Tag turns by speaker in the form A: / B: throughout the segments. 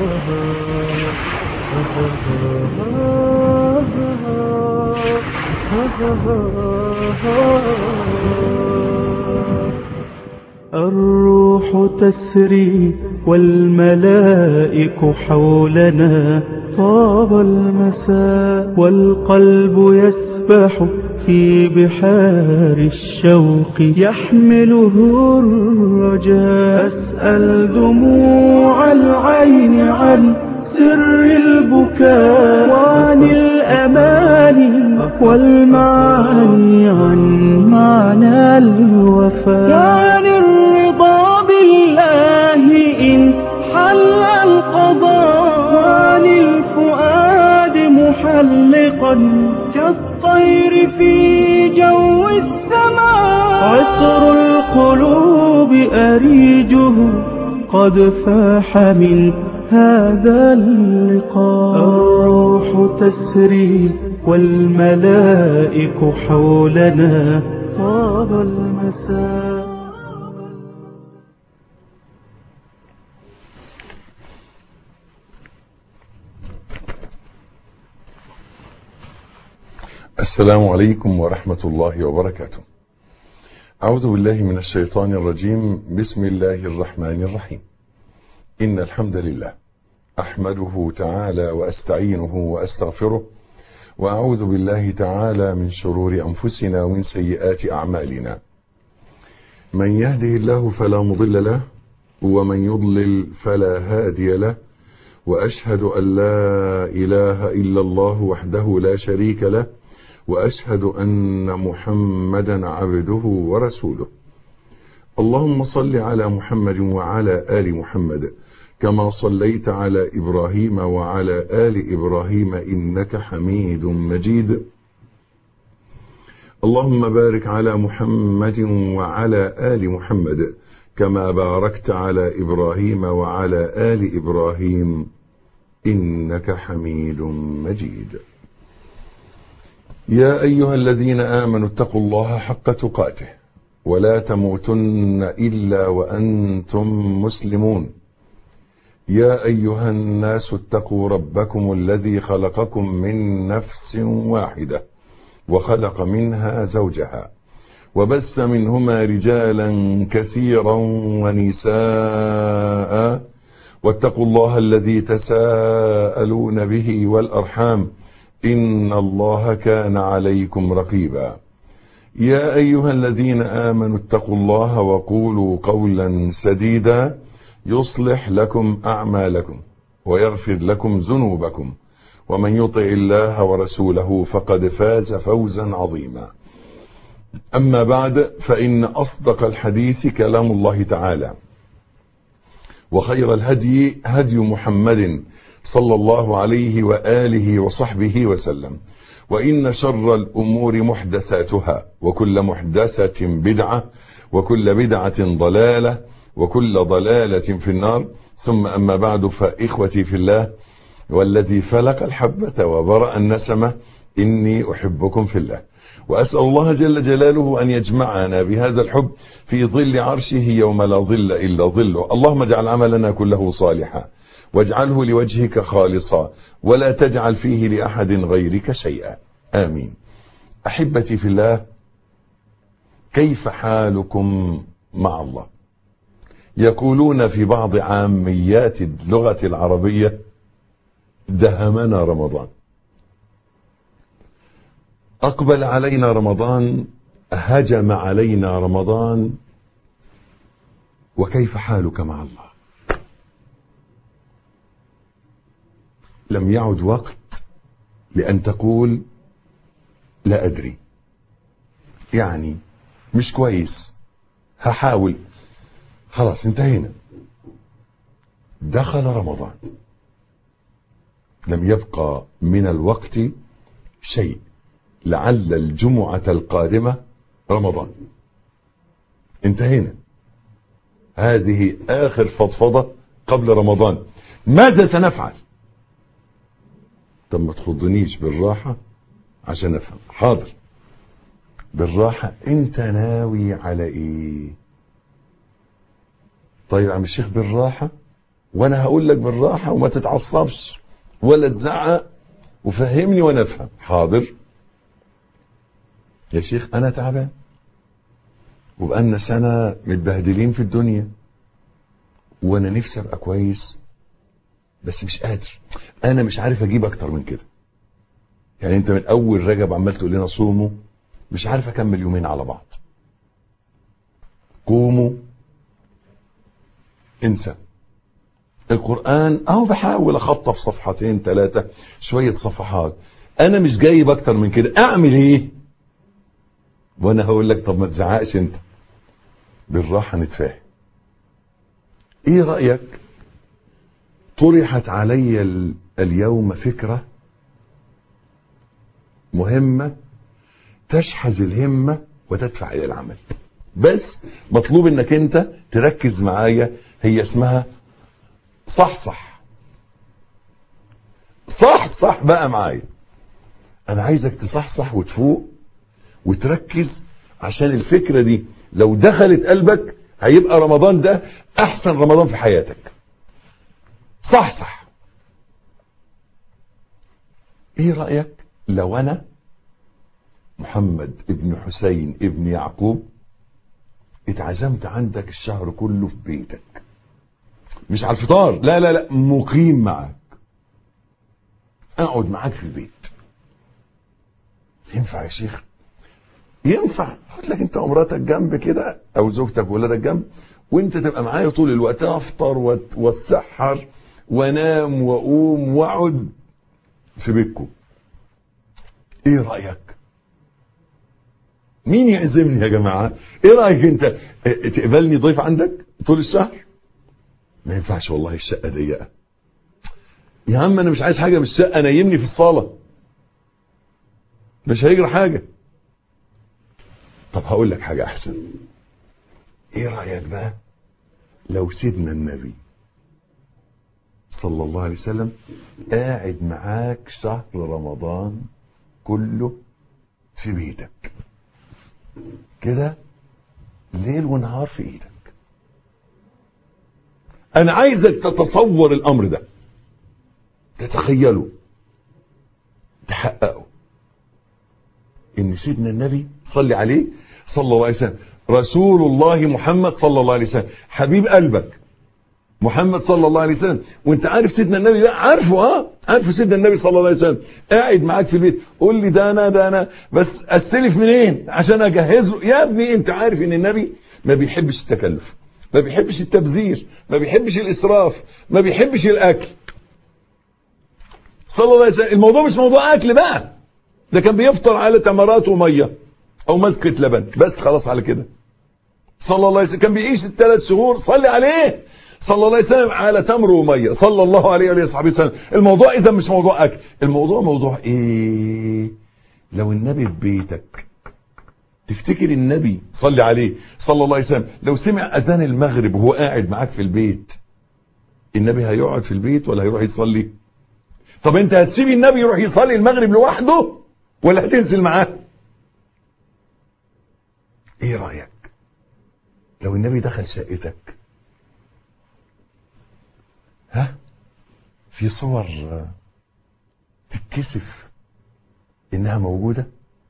A: الروح تسري والملائك حولنا، طاب المساء والقلب يسبح في بحار الشوق يحمله الرجاء. أسأل دموع العين عن سر البكاء، وعن الأماني والمعاني عن معنى الوفاء، وعن الرضا بالله إن حل القضاء، وعن الفؤاد محلقا كالطير في جو السماء. عطر القلوب أريجه قد فاح من هذا اللقاء. الروح تسري والملائك حولنا، طاب المساء.
B: السلام عليكم ورحمة الله وبركاته. أعوذ بالله من الشيطان الرجيم. بسم الله الرحمن الرحيم. إن الحمد لله أحمده تعالى وأستعينه وأستغفره، وأعوذ بالله تعالى من شرور أنفسنا ومن سيئات أعمالنا. من يهده الله فلا مضل له، ومن يضلل فلا هادي له، وأشهد أن لا إله إلا الله وحده لا شريك له، وأشهد أن محمدا عبده ورسوله. اللهم صل على محمد وعلى آل محمد كما صليت على إبراهيم وعلى آل إبراهيم إنك حميد مجيد. اللهم بارك على محمد وعلى آل محمد كما باركت على إبراهيم وعلى آل إبراهيم إنك حميد مجيد. يا أيها الذين آمنوا اتقوا الله حق تقاته ولا تموتن إلا وأنتم مسلمون. يا أيها الناس اتقوا ربكم الذي خلقكم من نفس واحدة وخلق منها زوجها وبث منهما رجالا كثيرا ونساء، واتقوا الله الذي تساءلون به والأرحام إن الله كان عليكم رقيبا. يا أيها الذين آمنوا اتقوا الله وقولوا قولا سديدا يصلح لكم أعمالكم ويغفر لكم ذنوبكم، ومن يطع الله ورسوله فقد فاز فوزا عظيما. أما بعد، فإن أصدق الحديث كلام الله تعالى، وخير الهدي هدي محمد صلى الله عليه وآله وصحبه وسلم، وإن شر الأمور محدثاتها، وكل محدثة بدعة، وكل بدعة ضلالة، وكل ضلالة في النار. ثم أما بعد، فإخوتي في الله والذي فلق الحبة وبرأ النسمة، إني أحبكم في الله، وأسأل الله جل جلاله أن يجمعنا بهذا الحب في ظل عرشه يوم لا ظل إلا ظله. اللهم اجعل عملنا كله صالحا، واجعله لوجهك خالصا، ولا تجعل فيه لأحد غيرك شيئا، آمين. أحبتي في الله، كيف حالكم مع الله؟ يقولون في بعض عاميات اللغة العربية: دهمنا رمضان. أقبل علينا رمضان، هجم علينا رمضان، وكيف حالك مع الله؟ لم يعد وقت لأن تقول لا أدري، يعني مش كويس، هحاول، خلاص انتهينا. دخل رمضان، لم يبقى من الوقت شيء، لعل الجمعة القادمة رمضان، انتهينا. هذه آخر فضفضة قبل رمضان. ماذا سنفعل؟ طب ما تخضنيش، بالراحة عشان أفهم. حاضر، بالراحة. انت ناوي على ايه؟ طيب يا عم الشيخ بالراحة، وانا هقول لك بالراحة وما تتعصبش ولا تزعق وفهمني وانا افهم. حاضر يا شيخ، انا تعبان وبقالنا سنة متبهدلين في الدنيا وانا نفسي ابقى كويس بس مش قادر، انا مش عارف اجيب اكتر من كده. يعني انت من اول رجب عمال تقول لنا صوموا، مش عارف اكمل يومين على بعض. قوموا، انسى. القرآن اهو بحاول اخطف صفحتين 3 شوية صفحات، انا مش جايب اكتر من كده، اعمل ايه؟ وانا هقول لك طب ما تزعقش انت، بالراحة نتفاهم. ايه رأيك؟ طرحت علي اليوم فكرة مهمة تشحذ الهمة وتدفع الى العمل، بس مطلوب انك انت تركز معايا. هي اسمها صح بقى معايا. انا عايزك تصحصح وتفوق وتركز، عشان الفكرة دي لو دخلت قلبك هيبقى رمضان ده احسن رمضان في حياتك. صح. ايه رأيك لو انا محمد ابن حسين ابن يعقوب اتعزمت عندك الشهر كله في بيتك، مش على الفطار، لا مقيم معك، اقعد معاك في البيت. ينفع يا شيخ؟ ينفع. خد لك انت ومراتك جنب كده او زوجتك وولادك جنب، وانت تبقى معايا طول الوقت، افطر واتسحر وانام واقوم واقعد في بيتكم. ايه رأيك؟ مين يعزمني يا جماعة؟ ايه رأيك انت تقبلني ضيف عندك طول الشهر؟ ما ينفعش والله، الشقة ضيقة. يا عم انا مش عايز حاجة من الشقة، نيمني في الصالة، مش هيجرى حاجة. طب هقول لك حاجة احسن. ايه رأيك بقى لو سيدنا النبي صلى الله عليه وسلم قاعد معاك شهر رمضان كله في بيتك كده ليل ونهار في ايدك؟ انا عايزك تتصور الامر ده، تتخيله، تحققه. ان سيدنا النبي صلي عليه صلى الله عليه وسلم، رسول الله محمد صلى الله عليه وسلم، حبيب قلبك محمد صلى الله عليه وسلم، وانت عارف سيدنا النبي ده، عارفه سيدنا النبي صلى الله عليه وسلم قاعد معاك في البيت. قول لي ده انا بس استلف منين عشان اجهز له؟ يا ابني انت عارف ان النبي ما بيحبش التكلف، ما بيحبش التبذير، ما بيحبش الاسراف، ما بيحبش الاكل صلى الله عليه وسلم. الموضوع مش موضوع اكل بقى، ده كان بيفطر على تمرات وميه او مزكة لبن بس، خلاص على كده صلى الله عليه وسلم. كان بيعيش ال3 شهور صلي عليه صلى الله عليه وسلم على تمر وميه صلى الله عليه وصحبه وسلم. الموضوع اذا مش موضوع اكل، الموضوع موضوع ايه؟ لو النبي في بيتك، تفتكر النبي صلي عليه صلى الله عليه وسلم لو سمع اذان المغرب وهو قاعد معاك في البيت، النبي هيقعد في البيت ولا هيروح يصلي؟ طب انت هتسيب النبي يروح يصلي المغرب لوحده ولا هتنزل معاه؟ ايه رأيك لو النبي دخل شقتك؟ في صور تتكسف انها موجودة،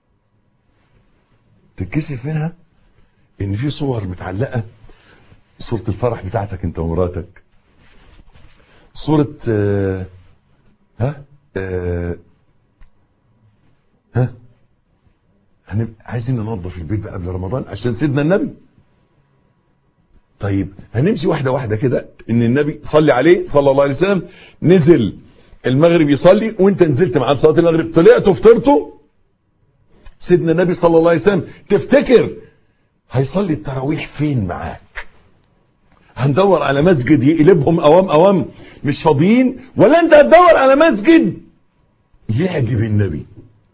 B: تتكسف منها ان في صور متعلقة، صورة الفرح بتاعتك انت ومراتك، صورة عايزين ننظف البيت بقى قبل رمضان عشان سيدنا النبي. طيب هنمشي واحدة واحدة كده. ان النبي صلي عليه صلى الله عليه وسلم نزل المغرب يصلي، وانت نزلت معاه صلاة المغرب، طلعتوا فطرتوا، سيدنا النبي صلى الله عليه وسلم تفتكر هيصلي التراويح فين معاك؟ هندور على مسجد يقلبهم اوام مش فاضيين، ولا انت هتدور على مسجد يعجب النبي؟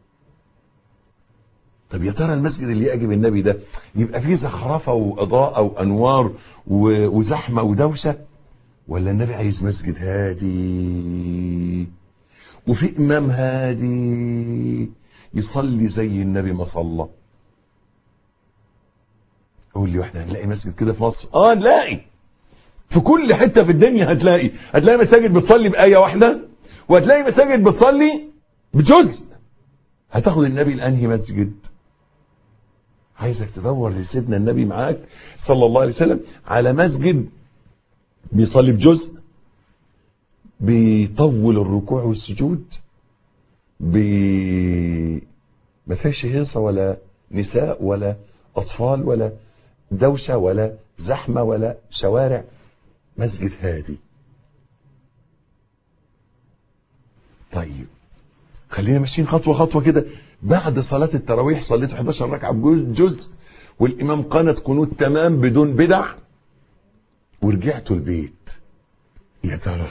B: طب يا ترى المسجد اللي يعجب النبي ده يبقى فيه زخرفة واضاءة وانوار وزحمة ودوشة، ولا النبي عايز مسجد هادي وفي امام هادي يصلي زي النبي ما صلى؟ قول لي واحنا هنلاقي مسجد كده في مصر؟ نلاقي. في كل حتة في الدنيا هتلاقي مساجد بتصلي بآية واحدة، وهتلاقي مساجد بتصلي بجزء. هتاخد النبي لأنهي مسجد؟ عايزك تدور لسيدنا النبي معاك صلى الله عليه وسلم على مسجد بيصلي بجزء، بيطول الركوع والسجود، ما فيش هيصة ولا نساء ولا أطفال ولا دوشة ولا زحمة ولا شوارع، مسجد هادي. طيب خلينا ماشيين خطوة خطوة كده. بعد صلاة التراويح صليت 11 ركعة بجزء، والإمام قنت قنوت تمام بدون بدع، ورجعتوا البيت. يا ترى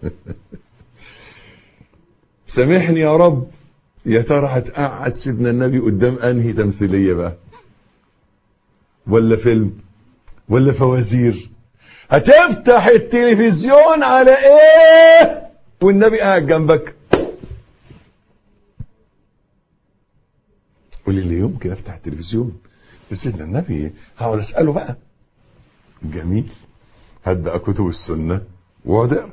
B: سامحني يا رب، يا ترى هتقعد سيدنا النبي قدام انهي تمثيلية بقى؟ ولا فيلم ولا فوازير؟ هتفتح التلفزيون على ايه والنبي قاعد جنبك؟ قولي اللي يمكن افتح التلفزيون لسيدنا النبي هقعد اساله بقى. جميل. هات بقى كتب السنه واقعد اقرا.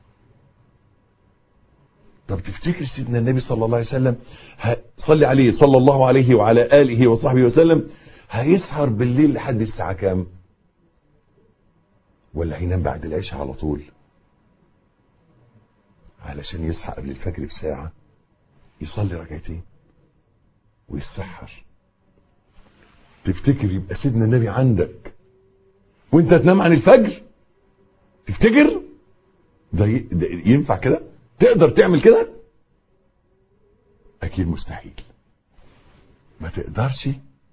B: طب تفتكر سيدنا النبي صلى الله عليه وسلم صلي عليه صلى الله عليه وعلى اله وصحبه وسلم هيسهر بالليل لحد الساعه كام؟ ولا هينام بعد العشاء على طول علشان يصحى قبل الفجر بساعه يصلي ركعتين ويتسحر؟ تفتكر يبقى سيدنا النبي عندك وانت تنام عن الفجر؟ تفتكر ده ينفع كده؟ تقدر تعمل كده؟ اكيد مستحيل. ما تقدرش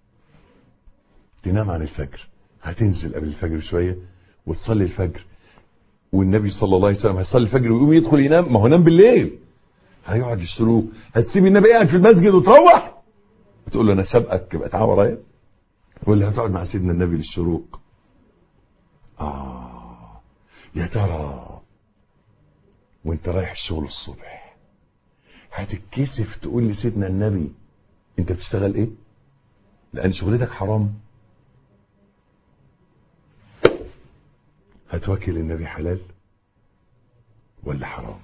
B: تنام عن الفجر. هتنزل قبل الفجر شويه وتصلي الفجر، والنبي صلى الله عليه وسلم هيصلي الفجر ويقوم يدخل ينام. ما هو نام بالليل، هيقعد الشروق. هتسيب النبي قاعد في المسجد وتروح بتقول له انا سابقك يبقى تعالى ورايا؟ ولا هتقعد مع سيدنا النبي للشروق؟ يا ترى وانت رايح الشغل الصبح هتتكسف تقول لسيدنا النبي انت بتشتغل ايه؟ لان شغلتك حرام. هتوكل النبي حلال ولا حرام؟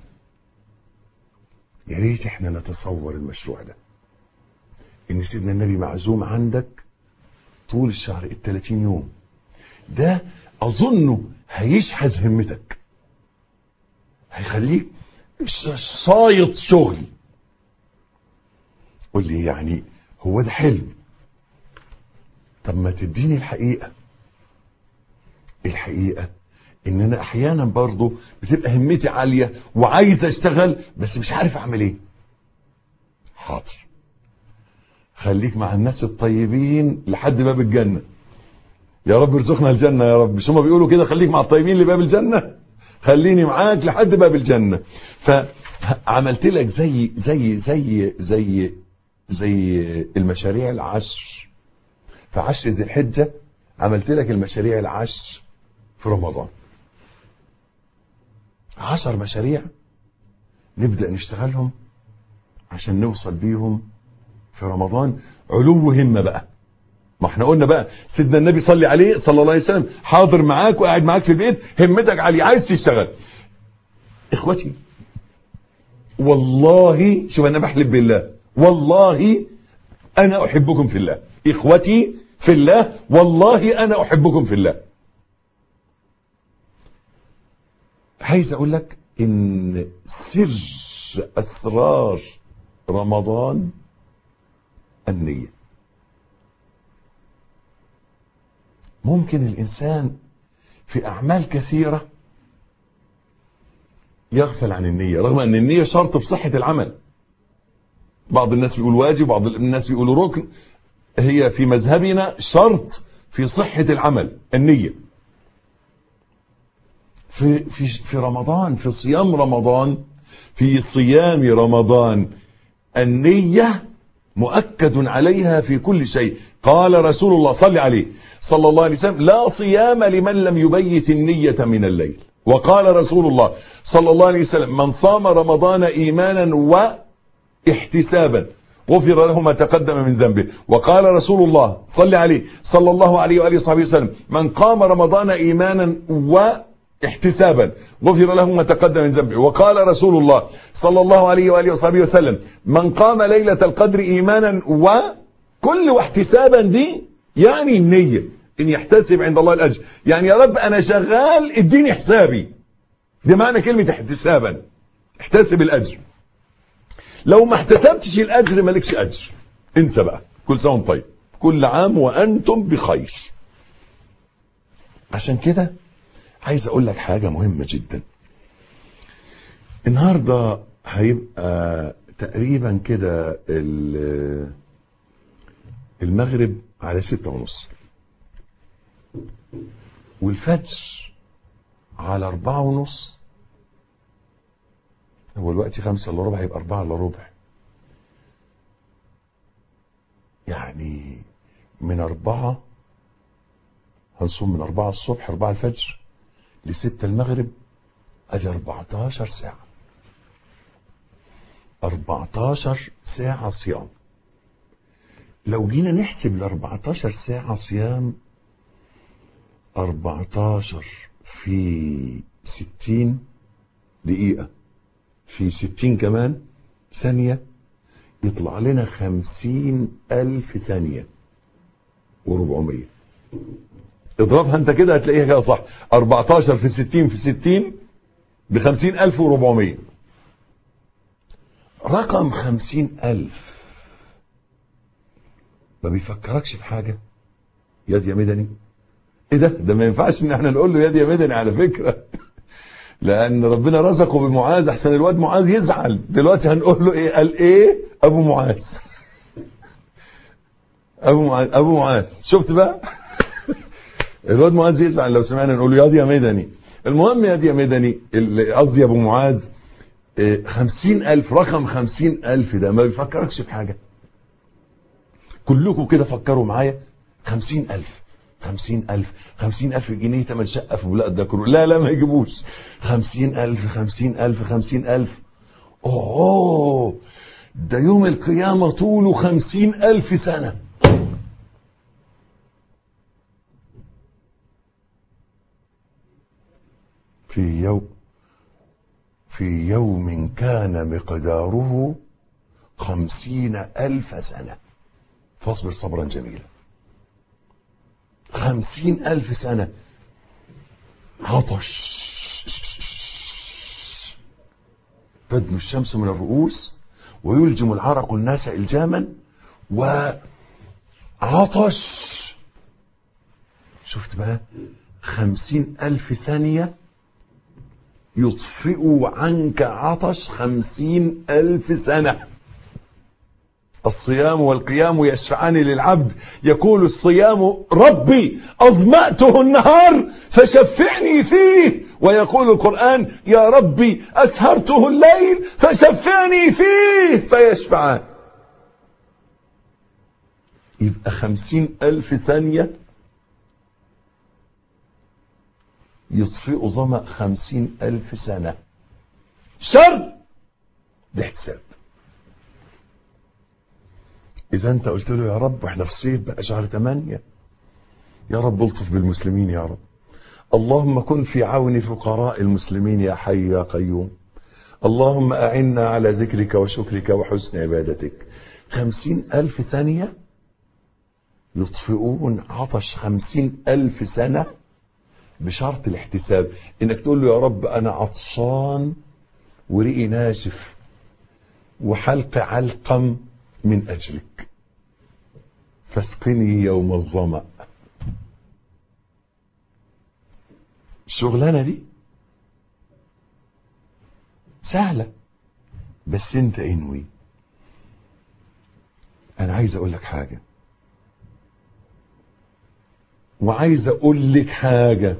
B: يا ريت احنا نتصور المشروع ده، ان سيدنا النبي معزوم عندك طول الشهر 30 يوم. ده اظنه هيشحذ همتك، هيخليك صايد شغل. قول لي يعني هو ده حلم؟ طب ما تديني الحقيقة. الحقيقة ان انا احيانا برضو بتبقى همتي عالية وعايز اشتغل بس مش عارف اعمل ايه. حاضر، خليك مع الناس الطيبين لحد باب الجنة. يا رب ارزقنا الجنة يا رب. مش هما بيقولوا كده خليك مع الطيبين لباب الجنة؟ خليني معاك لحد باب الجنة. فعملت لك زي المشاريع العشر في 10 ذي الحجة. عملت لك المشاريع العشر في رمضان. 10 مشاريع نبدأ نشتغلهم عشان نوصل بيهم في رمضان علو همة بقى. ما احنا قلنا بقى سيدنا النبي صلي عليه صلى الله عليه وسلم حاضر معاك وقاعد معاك في البيت، همتك عالية عايز تشتغل. اخوتي والله، شوف انا بحلف بالله والله انا احبكم في الله. اخوتي في الله والله انا احبكم في الله. عايز اقول لك ان سر اسرار رمضان النية. ممكن الانسان في اعمال كثيرة يغفل عن النية، رغم ان النية شرط في صحة العمل. بعض الناس بيقول واجب، بعض الناس بيقولوا ركن. هي في مذهبنا شرط في صحة العمل النية. في رمضان، في صيام رمضان، في صيام رمضان النية مؤكد عليها في كل شيء. قال رسول الله صلى عليه صلى الله عليه وسلم لا صيام لمن لم يبيت النية من الليل. وقال رسول الله صلى الله عليه وسلم من صام رمضان إيمانا واحتسابا غفر له ما تقدم من ذنبه. وقال رسول الله صلى عليه صلى الله عليه وآله وصحبه وسلم من قام رمضان إيمانا احتسابا غفر له ما تقدم من ذنبه. وقال رسول الله صلى الله عليه وآله وصحبه وسلم: من قام ليلة القدر إيمانا وكل واحتسابا، دي يعني النية ان يحتسب عند الله الأجر. يعني يا رب انا شغال اديني حسابي، ده معنى كلمة احتسابا، احتسب الأجر. لو ما احتسبتش الأجر مالكش أجر، انسى بقى. كل سنة وانتم طيب، كل عام وأنتم بخير. عشان كده عايز اقول لك حاجة مهمة جدا. النهاردة هيبقى تقريبا كده المغرب على 6:30 والفجر على 4:30. هو الوقت 5:15 هيبقى 4:15. يعني من 4 هنصوم من 4 الصبح 4 الفجر ل6 المغرب، ادي 14 ساعة. 14 ساعة صيام. لو جينا نحسب ال 14 ساعة صيام، 14 في 60 دقيقة في 60 كمان ثانية، يطلع لنا 50,000 ثانية و400. اضربها انت كده هتلاقيها كده صح. 14 في 60 في 60 ب50,400. رقم 50,000 ما بيفكركش بحاجة؟ ياد يا مدني. ايه ده ما ينفعش ان احنا نقول له ياد يا مدني على فكرة لان ربنا رزقه بمعاذ، احسن الواد معاذ يزعل. دلوقتي هنقول له ايه؟ قال ايه؟ ابو معاذ. ابو معاذ. شفت بقى؟ الواد معاذ يزعل لو سمعنا نقول له ياد يا مدني. المهم ياد يا مدني، قصدي ابو معاذ. 50,000، رقم 50,000 ده ما بيفكركش بحاجة؟ كلكم كده فكروا معايا. 50,000 50,000 50,000 جنيه تمن شقة في بلاد ده كله. لا ما يجيبوش. 50,000 50,000 50,000. اوه، ده يوم القيامة طوله 50,000 سنة. في يوم كان مقداره 50,000 سنة، فاصبر صبرا جميلا. 50,000 سنة. عطش، تدنو الشمس من الرؤوس ويلجم العرق الناس إلجاما، وعطش. شفت بقى؟ 50,000 ثانية يطفئ عنك عطش 50,000 سنة. الصيام والقيام يشفعان للعبد. يقول الصيام: ربي أظمأته النهار فشفعني فيه. ويقول القرآن: يا ربي أسهرته الليل فشفعني فيه. فيشفعان. يبقى 50,000 ثانية يطفئ ظمأ 50,000 سنة. شر ده حساب. إذا أنت قلت له يا رب، وإحنا في الصيف بقى شهر 8، يا رب الطف بالمسلمين يا رب. اللهم كن في عون فقراء المسلمين يا حي يا قيوم. اللهم أعنا على ذكرك وشكرك وحسن عبادتك. 50,000 ثانية يطفئون عطش 50,000 سنة، بشرط الاحتساب. إنك تقول له يا رب أنا عطشان ورئي ناشف وحلق علقم من أجلك، فاسقني يوم الظمأ. الشغلانة دي سهلة، بس انت انوي. انا عايز اقول لك حاجة، وعايز اقول لك حاجة.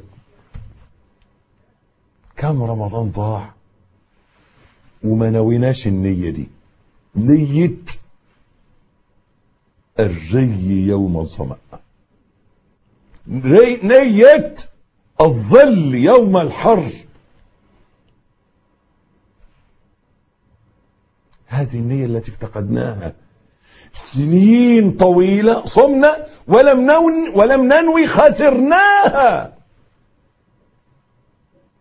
B: كم رمضان ضاع وما نويناش النية دي، نية الري يوم الظمأ، نية الظل يوم الحر. هذه النية التي افتقدناها سنين طويلة. صمنا ولم ننوي، خسرناها.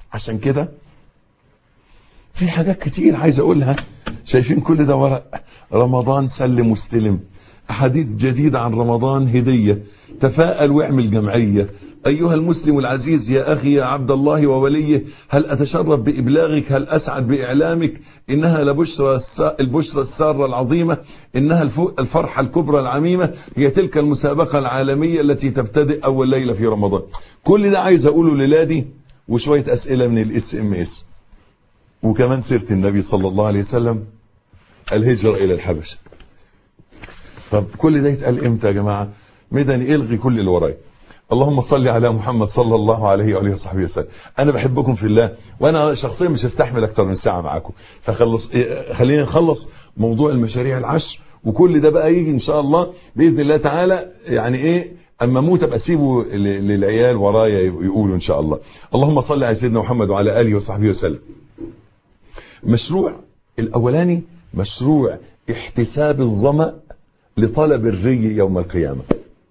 B: عشان كده في حاجات كتير عايز اقولها. شايفين كل ده ورق رمضان سلم واستلم، احاديث جديدة عن رمضان هدية، تفاءل واعمل جمعية. ايها المسلم العزيز، يا اخي يا عبد الله ووليه، هل اتشرف بابلاغك، هل اسعد باعلامك، انها البشرى السارة العظيمة، انها الفرحة الكبرى العميمة، هي تلك المسابقة العالمية التي تبتدئ اول ليلة في رمضان. كل ده عايز اقوله للادي، وشوية اسئلة من الSMS، وكمان سيرة النبي صلى الله عليه وسلم، الهجرة الى الحبشة. طب كل ده يتقال امتى يا جماعة؟ مدني الغي كل اللي ورايا. اللهم صل على محمد صلى الله عليه وآله وصحبه وسلم. انا بحبكم في الله، وانا شخصيا مش هستحمل اكتر من ساعة معاكم، خلينا نخلص موضوع المشاريع العشر، وكل ده بقى يجي ان شاء الله باذن الله تعالى. يعني ايه، اما اموت ابقى اسيبه للعيال ورايا يقولوا ان شاء الله. اللهم صل على سيدنا محمد وعلى اله وصحبه وسلم. مشروع الاولاني مشروع احتساب الظمأ لطلب الري يوم القيامة.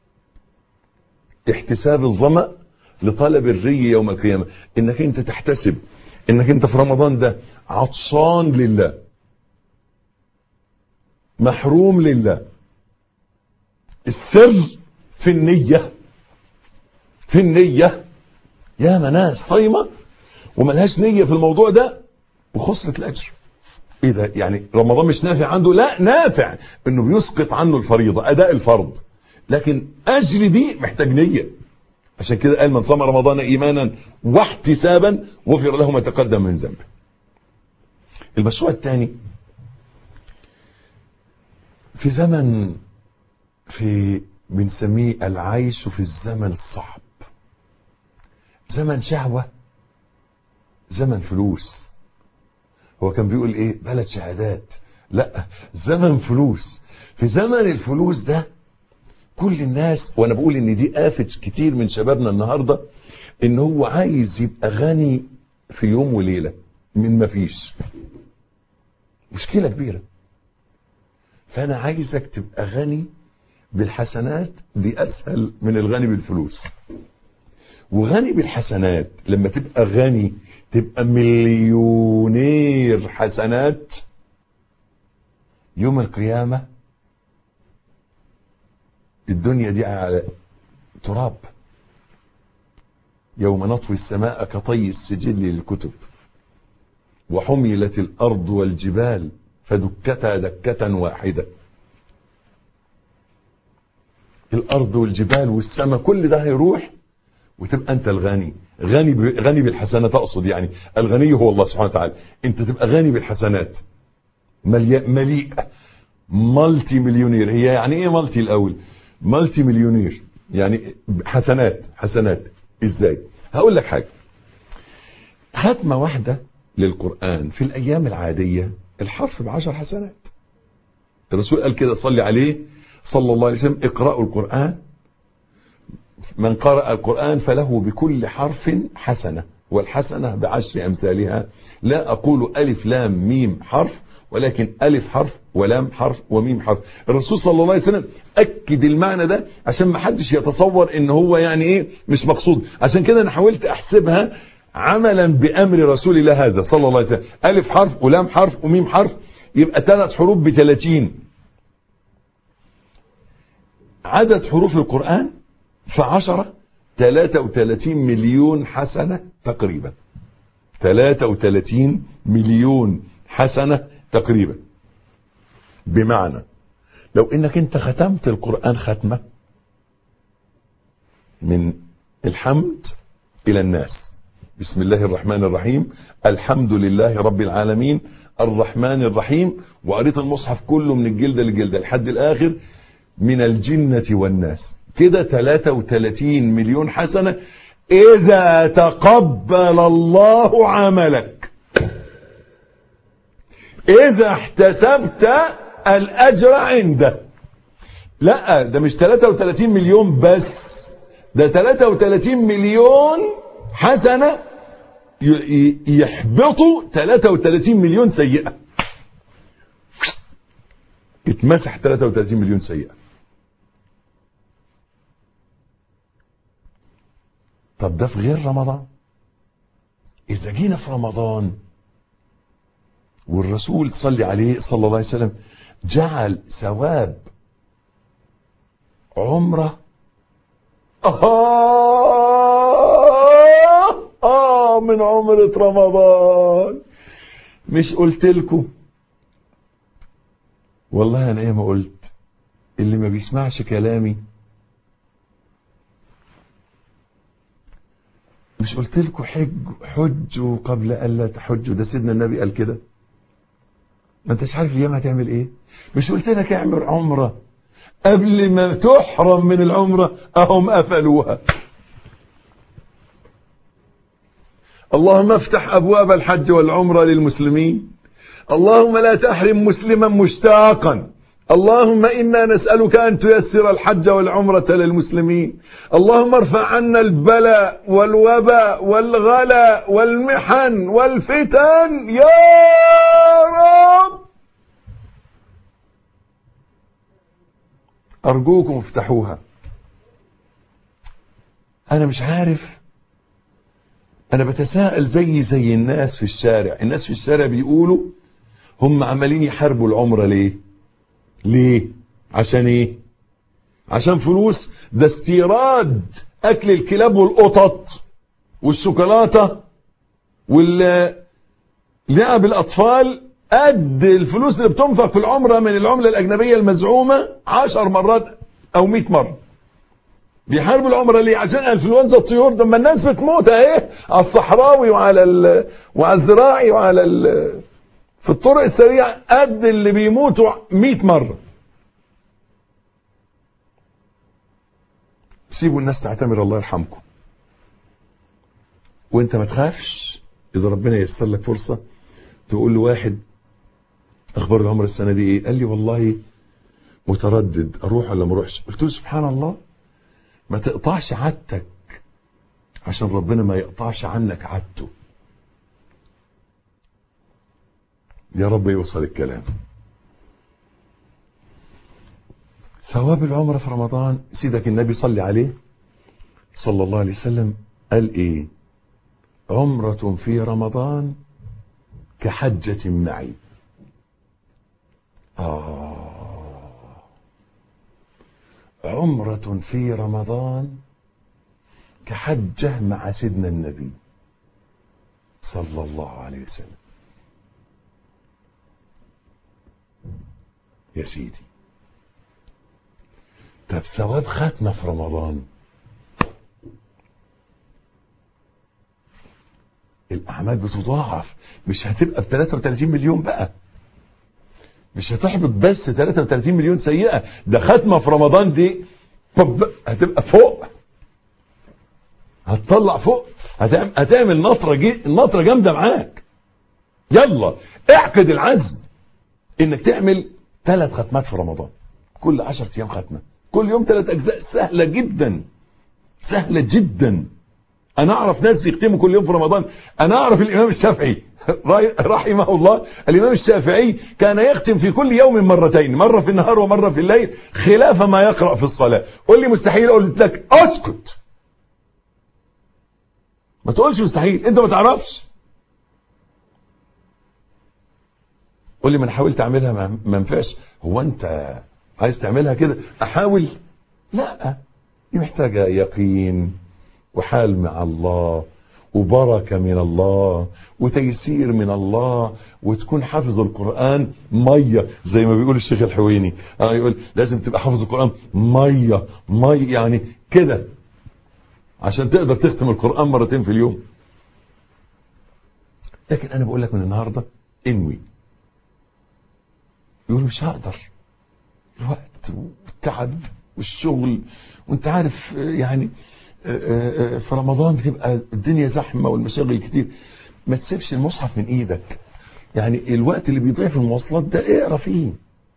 B: احتساب الظمأ لطلب الري يوم القيامة، انك انت تحتسب انك انت في رمضان ده عطشان لله، محروم لله. السر في النية، في النية. يا ناس صايمة وملهاش نية في الموضوع ده وخسرت الاجر. ايه ده؟ يعني رمضان مش نافع عنده؟ لا، نافع، انه بيسقط عنه الفريضة، اداء الفرض، لكن اجر دي محتاج نية. عشان كده قال من صام رمضان ايمانا واحتسابا غفر له ما تقدم من ذنبه. المشروع الثاني في زمن بنسميه العيش في الزمن الصعب، زمن شهوة، زمن فلوس. هو كان بيقول ايه؟ بلد شهادات، لا، زمن فلوس. في زمن الفلوس ده كل الناس، وانا بقول ان دي آفة كتير من شبابنا النهاردة، ان هو عايز يبقى غني في يوم وليلة من مفيش. مشكلة كبيرة. فانا عايزك تبقى غني بالحسنات، دي اسهل من الغني بالفلوس. وغني بالحسنات لما تبقى غني، تبقى مليونير حسنات، يوم القيامة الدنيا دي على تراب. يوم نطوي السماء كطي السجل للكتب، وحملت الأرض والجبال فدكتا دكة واحدة. الأرض والجبال والسماء كل ده هيروح، وتبقى أنت الغني. غني بالحسنات، أقصد يعني الغني هو الله سبحانه وتعالى. أنت تبقى غني بالحسنات، مليء، مالتي مليونير. هي يعني إيه مالتي الأول؟ مالتي مليونير يعني حسنات. إزاي؟ هقول لك حاجة. ختمة واحدة للقرآن في الأيام العادية الحرف ب10 حسنات. الرسول قال كده، صلي عليه صلى الله عليه وسلم، اقرأوا القرآن، من قرأ القرآن فله بكل حرف حسنة، والحسنة ب10 أمثالها. لا أقول ألف لام ميم حرف، ولكن ألف حرف ولام حرف وميم حرف. الرسول صلى الله عليه وسلم أكد المعنى ده عشان ما حدش يتصور إن هو يعني إيه مش مقصود. عشان كده أنا حاولت أحسبها عملا بأمر رسول الله هذا صلى الله عليه وسلم. ألف حرف ولام حرف وميم حرف، يبقى 3 حروف ب30. عدد حروف القرآن في10 33 مليون حسنة تقريبا. 33 مليون حسنة تقريبا. بمعنى لو انك انت ختمت القرآن ختمة من الحمد الى الناس، بسم الله الرحمن الرحيم، الحمد لله رب العالمين، الرحمن الرحيم، وقريت المصحف كله من الجلدة للجلدة لحد الاخر، من الجنة والناس، كده 33 مليون حسنة اذا تقبل الله عملك، اذا احتسبت الاجر عنده. لا، ده مش 33 مليون بس، ده 33 مليون حسنة يحبطوا 33 مليون سيئة. يتمسح 33 مليون سيئة. طب ده في غير رمضان. إذا جينا في رمضان والرسول صلى عليه صلى الله عليه وسلم جعل ثواب عمرة من عمرة رمضان. مش قلت لكم والله أنا ما قلت اللي ما بيسمعش كلامي، مش قلت لكم حجوا قبل ألا تحجوا؟ ده سيدنا النبي قال كده. ما انتش عارف اليوم هتعمل ايه. مش قلت لك اعمل عمرة قبل ما تحرم من العمرة؟ اهم قفلوها. اللهم افتح ابواب الحج والعمرة للمسلمين، اللهم لا تحرم مسلما مشتاقا، اللهم إنا نسألك أن تيسر الحج والعمرة للمسلمين، اللهم ارفع عنا البلاء والوباء والغلاء والمحن والفتن يا رب. أرجوكم افتحوها. أنا مش عارف، أنا بتساءل زي الناس في الشارع. الناس في الشارع بيقولوا هم عمالين يحاربوا العمرة ليه؟ عشان ايه؟ عشان فلوس. ده استيراد اكل الكلاب والقطط والشوكولاتة واللعب الاطفال قد الفلوس اللي بتنفق في العمرة من العملة الاجنبية المزعومة 10 مرات او 100 مرة. بيحاربوا العمرة ليه؟ عشان انفلونزا الطيور. ده ما الناس بتموت اهي على الصحراوي وعلى الزراعي وعلى في الطرق السريعة قد اللي بيموتوا 100 مرة. سيبوا الناس تعتمر، الله يرحمكم. وانت ما تخافش اذا ربنا ييسر لك فرصة تقول له واحد اخبار العمر السنة دي ايه؟ قال لي والله متردد اروح ولا ما اروحش. قلت له سبحان الله، ما تقطعش عادتك عشان ربنا ما يقطعش عنك عادته. يا رب يوصل الكلام. ثواب العمرة في رمضان، سيدك النبي صلى عليه صلى الله عليه وسلم قال ايه؟ عمرة في رمضان كحجة معي. عمرة في رمضان كحجة مع سيدنا النبي صلى الله عليه وسلم. يا سيدي، طب ثواب ختمة في رمضان، الأعمال بتضاعف. مش هتبقى ب33 مليون بقى، مش هتحبط بس 33 مليون سيئة. ده ختمة في رمضان دي هتبقى فوق، هتطلع فوق، هتعمل نطرة جامدة معاك. يلا اعقد العزم انك تعمل 3 ختمات في رمضان، كل 10 ايام ختمة، كل يوم 3 اجزاء. سهلة جدا، سهلة جدا. انا اعرف ناس يختموا كل يوم في رمضان. انا اعرف الامام الشافعي رحمه الله، الامام الشافعي كان يختم في كل يوم مرتين، مرة في النهار ومرة في الليل، خلاف ما يقرأ في الصلاة. قل لي مستحيل، قلت لك اسكت، ما تقولش مستحيل، انت ما تعرفش. قل لي ما انا حاولت اعملها ما ينفعش. هو انت عايز تعملها كده احاول؟ لا، دي محتاجة يقين وحال مع الله وبركة من الله وتيسير من الله، وتكون حافظ القرآن مية زي ما بيقول الشيخ الحويني. يقول لازم تبقى حافظ القرآن مية يعني كده عشان تقدر تختم القرآن 2 مرات في اليوم. لكن انا بقول لك من النهاردة انوي. يقول مش هقدر، الوقت والتعب والشغل، وانت عارف يعني في رمضان بتبقى الدنيا زحمة والمشاغل كتير. ما تسيبش المصحف من ايدك. يعني الوقت اللي بيضيع في المواصلات ده اقرا فيه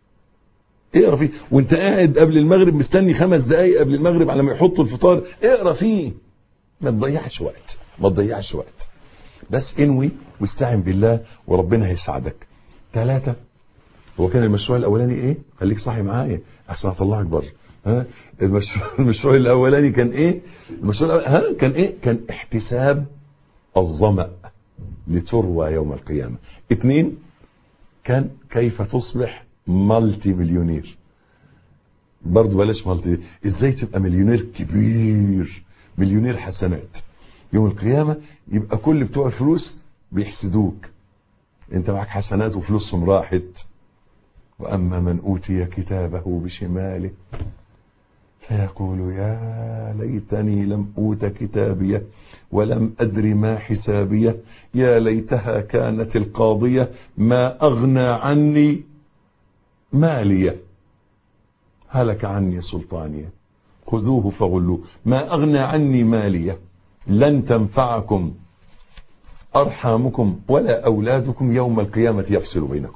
B: وانت قاعد قبل المغرب مستني 5 دقايق قبل المغرب على ما يحطوا الفطار، اقرا فيه. ما تضيعش وقت، بس انوي واستعن بالله وربنا هيساعدك. 3، هو كان المشروع الاولاني ايه؟ خليك صاحي معايا احسن اطلعك بره. المشروع الاولاني كان ايه؟ كان احتساب الظمأ لتروى يوم القيامة. 2 كان كيف تصبح مالتي مليونير. برضو بلاش مالتي، ازاي تبقى مليونير كبير، مليونير حسنات يوم القيامة. يبقى كل بتوع الفلوس بيحسدوك، انت معك حسنات وفلوسهم راحت. واما من اوتي كتابه بشماله فيقول يا ليتني لم اوت كتابيه ولم ادر ما حسابيه يا ليتها كانت القاضيه ما اغنى عني ماليه هلك عني سلطانيه خذوه فغلوه. ما اغنى عني ماليه لن تنفعكم ارحامكم ولا اولادكم يوم القيامه يفصل بينكم.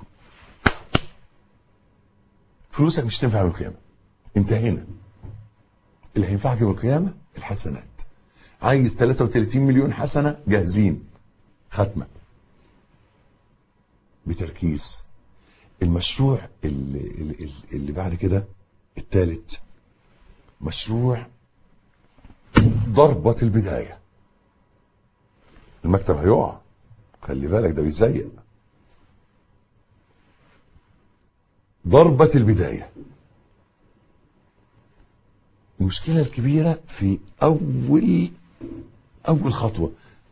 B: فلوسك مش تنفع يوم القيامه، انتهينا. اللي هينفعك يوم القيامه الحسنات. عايز 33 مليون حسنه جاهزين، ختمه بتركيز. المشروع اللي بعد كده الثالث، مشروع ضربة البداية. المكتب هيقع، خلي بالك ده بيزيق. ضربة البداية. المشكلة الكبيرة في أول خطوة.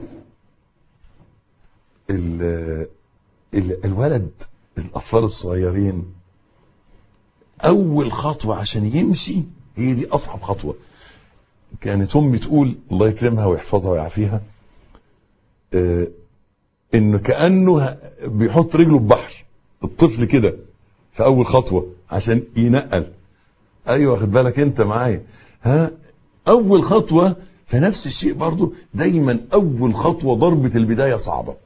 B: الولد، الأطفال الصغيرين، أول خطوة عشان يمشي هي دي أصعب خطوة. كانت أمي تقول الله يكرمها ويحفظها ويعافيها، إنه كأنه بيحط رجله في بحر الطفل كده في أول خطوة عشان ينقل. أيوة واخد بالك أنت معايا؟ ها، أول خطوة. فنفس الشيء برضو دايما أول خطوة ضربة البداية صعبة.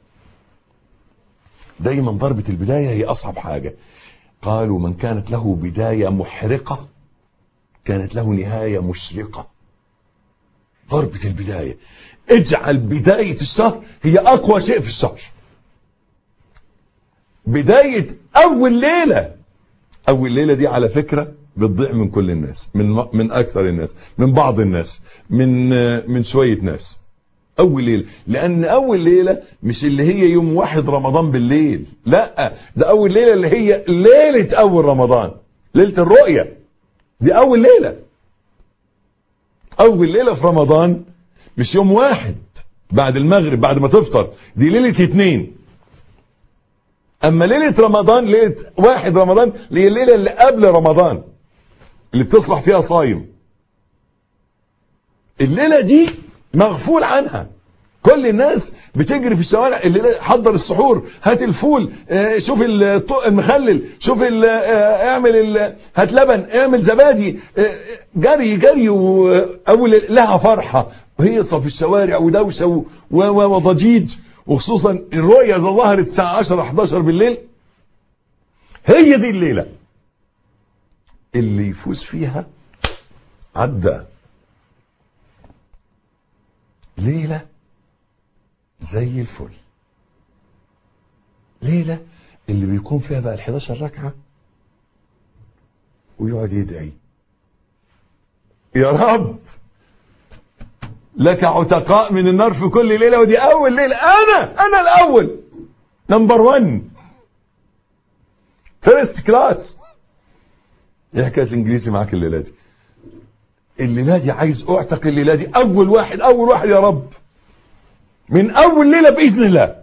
B: دايما ضربة البداية هي أصعب حاجة. قالوا من كانت له بداية محرقة كانت له نهاية مشرقة. ضربة البداية، اجعل بداية الشهر هي أقوى شيء في الشهر. بداية أول ليلة. أول ليلة دي على فكرة بتضيع من كل الناس، من أكثر الناس، من بعض الناس، من شوية ناس. أول ليلة، لأن أول ليلة مش اللي هي يوم 1 رمضان بالليل، لا، ده أول ليلة اللي هي ليلة أول رمضان، ليلة الرؤية. دي أول ليلة. أول ليلة في رمضان مش يوم 1 بعد المغرب بعد ما تفطر، دي ليلة 2. أما ليلة رمضان، ليلة 1 رمضان، اللي هي الليلة اللي قبل رمضان اللي بتصلح فيها صايم. الليلة دي مغفول عنها. كل الناس بتجري في الشوارع، اللي حضر السحور، هات الفول، شوف المخلل، شوف اعمل هات لبن، اعمل زبادي، جري جري. اول لها فرحة وهيصة في الشوارع ودوشة وضجيج، وخصوصا الرؤية اذا ظهرت الساعة 10 11 بالليل. هي دي الليلة اللي يفوز فيها عدى. ليلة زي الفل. ليلة اللي بيكون فيها بقى 11 ركعة ويقعد يدعي يا رب لك عتقاء من النار في كل ليلة. ودي أول ليلة. أنا الأول، نمبر 1، فيرست كلاس. ايه حكاية الإنجليزي معاك الليلة دي؟ الليلة دي عايز أعتق الليلة دي أول واحد يا رب، من أول ليلة بإذن الله.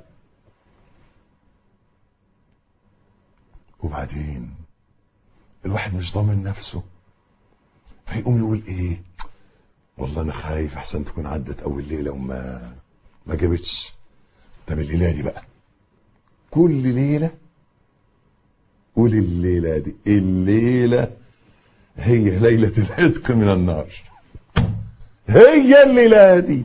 B: وبعدين الواحد مش ضامن نفسه، فيقوم يقول ايه، والله انا خايف احسن تكون عدت اول ليله وما جابتش. طب الليله دي بقى، كل ليله قول الليله دي، الليله هي ليله العتق من النار. هي الليله دي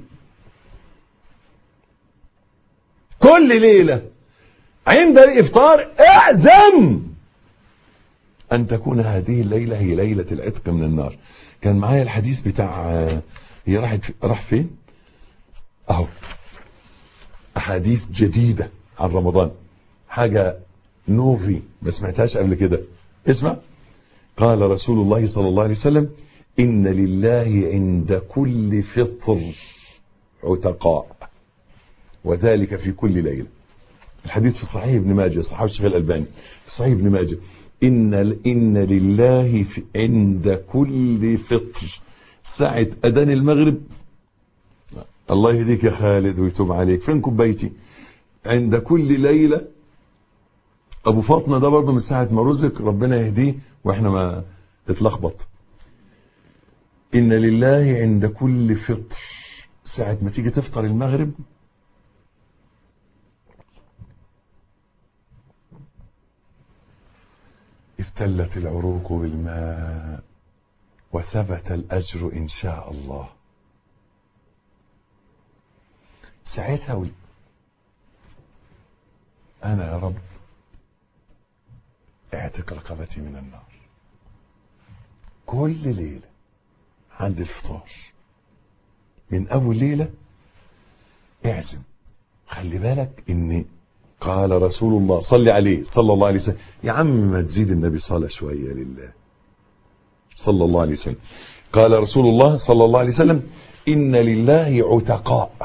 B: كل ليله عند الافطار اعزم أن تكون هذه الليلة هي ليلة العتق من النار. كان معايا الحديث بتاع هي راح فين أهو، أحاديث جديدة عن رمضان، حاجة نوفي ما سمعتهاش قبل كده. اسمع. قال رسول الله صلى الله عليه وسلم إن لله عند كل فطر عتقاء وذلك في كل ليلة. الحديث في صحيح ابن ماجه، صحيح الشيخ الألباني، في صحيح ابن ماجه: إن لله عند كل فطر ساعة أذان المغرب. الله يهديك يا خالد ويتوب عليك، فين كوبايتي؟ عند كل ليلة. أبو فاطمة ده برضه من ساعة ما رزق، ربنا يهديه وإحنا ما تتلخبط. إن لله عند كل فطر، ساعة ما تيجي تفطر المغرب ابتلت العروق بالماء وثبت الأجر إن شاء الله. ساعتها أقول أنا يا رب اعتق رقبتي من النار. كل ليلة عند الفطار من أول ليلة اعزم. خلي بالك إن قال رسول الله صلى عليه صلى الله عليه وسلم، يا عم ما تزيد النبي صلى شوية لله صلى الله عليه وسلم. قال رسول الله صلى الله عليه وسلم: إن لله عتقاء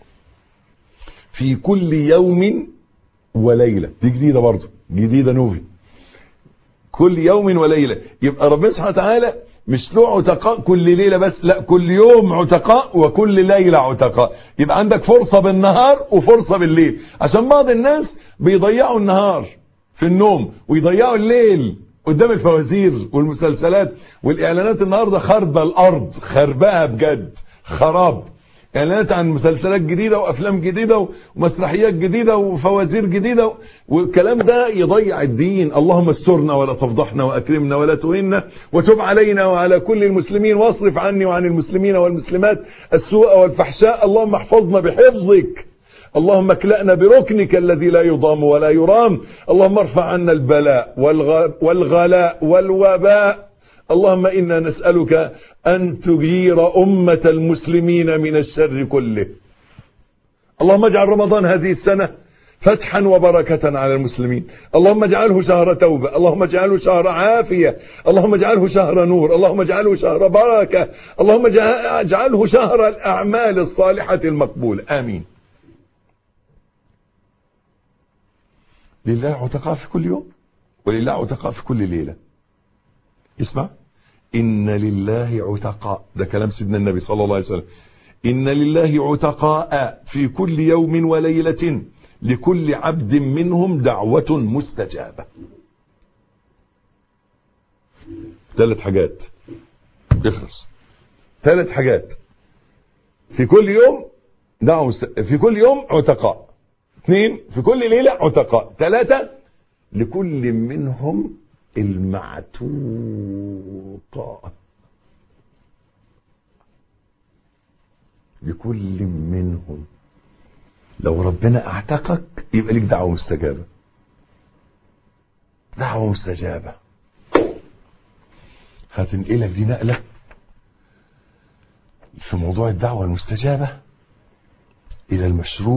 B: في كل يوم وليلة. دي جديدة برضه، جديدة نوفي. كل يوم وليلة. يبقى ربنا سبحانه وتعالى مش له عتقاء كل ليلة بس، لا، كل يوم عتقاء وكل ليلة عتقاء. يبقى عندك فرصة بالنهار وفرصة بالليل، عشان بعض الناس بيضيعوا النهار في النوم ويضيعوا الليل قدام الفوازير والمسلسلات والإعلانات. النهاردة خرب الأرض، خربها بجد، خراب. اعلانات عن مسلسلات جديدة وافلام جديدة ومسرحيات جديدة وفوازير جديدة، والكلام ده يضيع الدين. اللهم استرنا ولا تفضحنا واكرمنا ولا تهنا وتب علينا وعلى كل المسلمين، واصرف عني وعن المسلمين والمسلمات السوء والفحشاء. اللهم احفظنا بحفظك، اللهم اكلأنا بركنك الذي لا يضام ولا يرام. اللهم ارفع عنا البلاء والغلاء والوباء. اللهم إنا نسألك أن تجير أمة المسلمين من الشر كله. اللهم اجعل رمضان هذه السنة فتحا وبركة على المسلمين. اللهم اجعله شهر توبة، اللهم اجعله شهر عافية، اللهم اجعله شهر نور، اللهم اجعله شهر بركة، اللهم اجعله شهر الأعمال الصالحة المقبولة. آمين. لله عتقاء في كل يوم ولله عتقاء في كل ليلة. اسمع: إن لله عتقاء، ده كلام سيدنا النبي صلى الله عليه وسلم. إن لله عتقاء في كل يوم وليلة لكل عبد منهم دعوة مستجابة. 3 حاجات اخلص. 3 حاجات في كل يوم دعوة في كل يوم عتقاء. 2 في كل ليلة عتقاء. 3 لكل منهم المعتوق. لكل منهم. لو ربنا اعتقك يبقى لك دعوة مستجابة. دعوة مستجابة. هتنقلك دي نقلة في موضوع الدعوة المستجابة إلى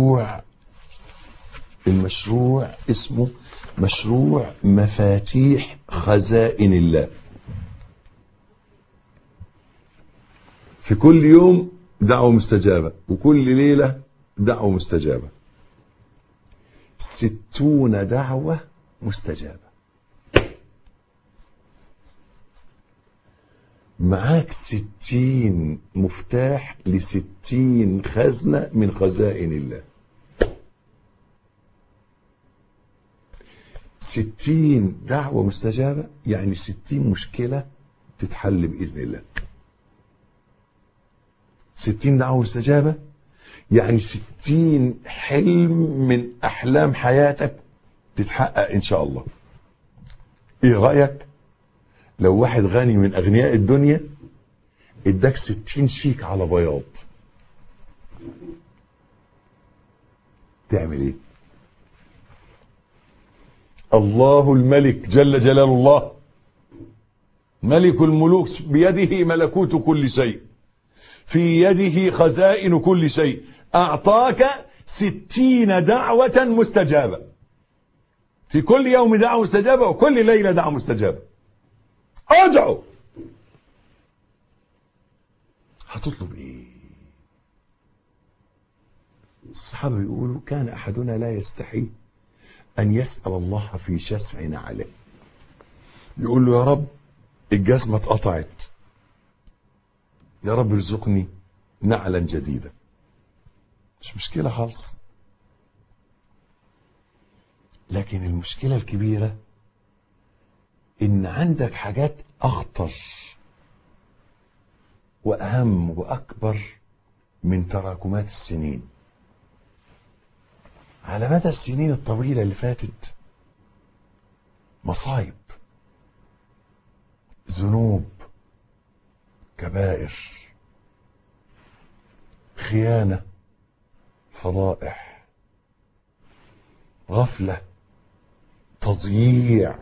B: المشروع اسمه مشروع مفاتيح خزائن الله. في كل يوم دعوة مستجابة وكل ليلة دعوة مستجابة. 60 دعوة مستجابة. معاك 60 مفتاح ل60 خزنة من خزائن الله. 60 دعوة مستجابة يعني 60 مشكلة تتحل بإذن الله. 60 دعوة مستجابة يعني 60 حلم من أحلام حياتك تتحقق إن شاء الله. إيه رأيك لو واحد غني من أغنياء الدنيا اداك 60 شيك على بياض، تعمل إيه؟ الله الملك جل جلال الله ملك الملوك بيده ملكوت كل شيء، في يده خزائن كل شيء، أعطاك 60 دعوة مستجابة. في كل يوم دعوة مستجابة وكل ليلة دعوة مستجابة. ادعو. هتطلب ايه؟ الصحابة بيقولوا كان أحدنا لا يستحي أن يسأل الله في شسع نعله، يقول له يا رب الجزمة اتقطعت، يا رب ارزقني نعلا جديدة. مش مشكلة خالص، لكن المشكلة الكبيرة إن عندك حاجات أخطر وأهم وأكبر من تراكمات السنين. على مدى السنين الطويلة اللي فاتت مصايب، ذنوب، كبائر، خيانة، فضائح، غفلة، تضييع.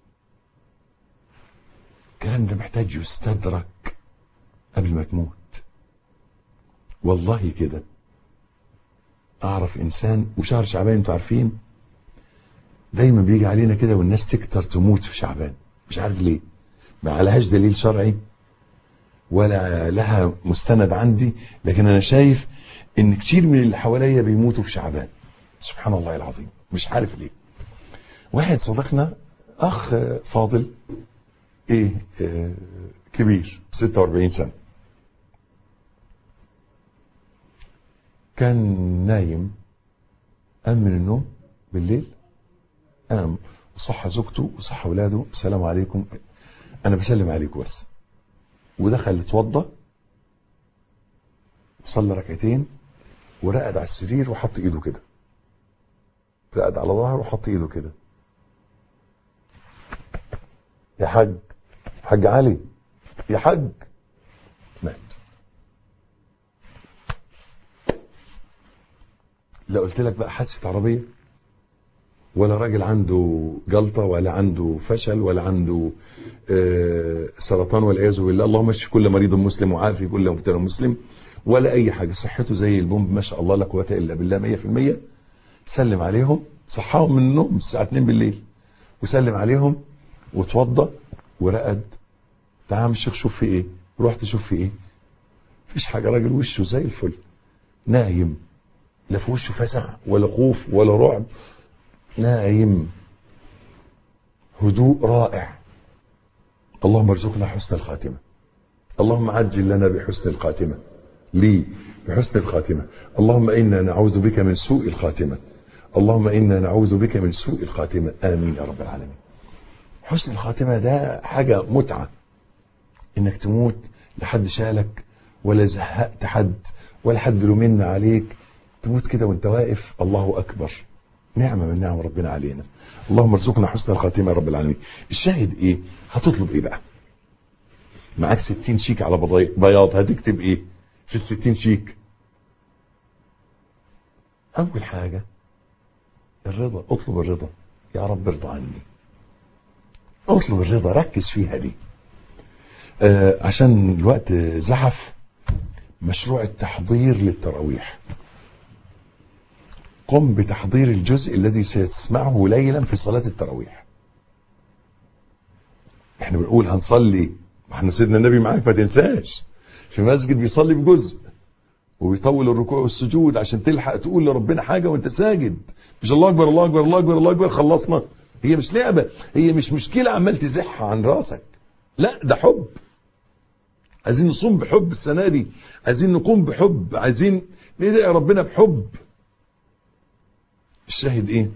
B: الكلام ده محتاج يستدرك قبل ما تموت. والله كده اعرف انسان، وشهر شعبان انتوا عارفين دايما بيجي علينا كده والناس تكتر تموت في شعبان، مش عارف ليه، ما عليهاش دليل شرعي ولا لها مستند عندي، لكن انا شايف ان كتير من اللي حواليا بيموتوا في شعبان. سبحان الله العظيم، مش عارف ليه. واحد صديقنا اخ فاضل كبير 46 سنة، كان نايم، قام من النوم بالليل، قام وصحى زوجته وصحى اولاده، السلام عليكم انا بسلم عليكم بس، ودخل اتوضى وصلى ركعتين ورقد على السرير وحط ايده كده، رقد على ظهره وحط ايده كده، يا حاج علي يا حاج، مات. لا قلت لك بقى حادثة عربية، ولا راجل عنده جلطة، ولا عنده فشل، ولا عنده سرطان والعياذ بالله، اللهم اشف كل مريض مسلم وعافي كل مبتلى مسلم، ولا اي حاجة، صحته زي البومب ما شاء الله لا قوة الا بالله 100%. سلم عليهم، صحاهم من النوم الساعة 2 بالليل وسلم عليهم وتوضى ورقد. تعال الشيخ شوف في ايه، رحت شوف في ايه، مفيش حاجة، راجل وشه زي الفل نايم، لا في وشه فزع ولا خوف ولا رعب، نايم هدوء رائع. اللهم ارزقنا حسن الخاتمة، اللهم عجل لنا بحسن الخاتمة، لي بحسن الخاتمة، اللهم إنا نعوذ بك من سوء الخاتمة، اللهم إنا نعوذ بك من سوء الخاتمة، آمين يا رب العالمين. حسن الخاتمة ده حاجة متعة، إنك تموت لحد شالك ولا زهقت حد ولا حد لومنا عليك، تموت كده وانت واقف، الله أكبر، نعمة من نعم ربنا علينا. اللهم ارزقنا حسن الخاتمة يا رب العالمين. الشاهد ايه؟ هتطلب ايه بقى؟ معاك 60 شيك على بياض، هتكتب ايه في ال60 شيك؟ اول حاجة الرضا، اطلب الرضا، يا رب ارضى عني، اطلب الرضا، ركز فيها دي. عشان الوقت زحف، مشروع التحضير للتراويح، قم بتحضير الجزء الذي ستسمعه ليلا في صلاة التراويح. احنا بنقول هنصلي، احنا سيدنا النبي معاك ما تنساش، في مسجد بيصلي بجزء وبيطول الركوع والسجود عشان تلحق تقول لربنا حاجة وانت ساجد، مش الله اكبر الله اكبر الله اكبر الله اكبر خلصنا. هي مش لعبة، هي مش مشكلة عمال تزحها عن راسك، لا ده حب. عايزين نصوم بحب السنة دي، عايزين نقوم بحب، عايزين ندعي ربنا بحب. الشاهد ايه؟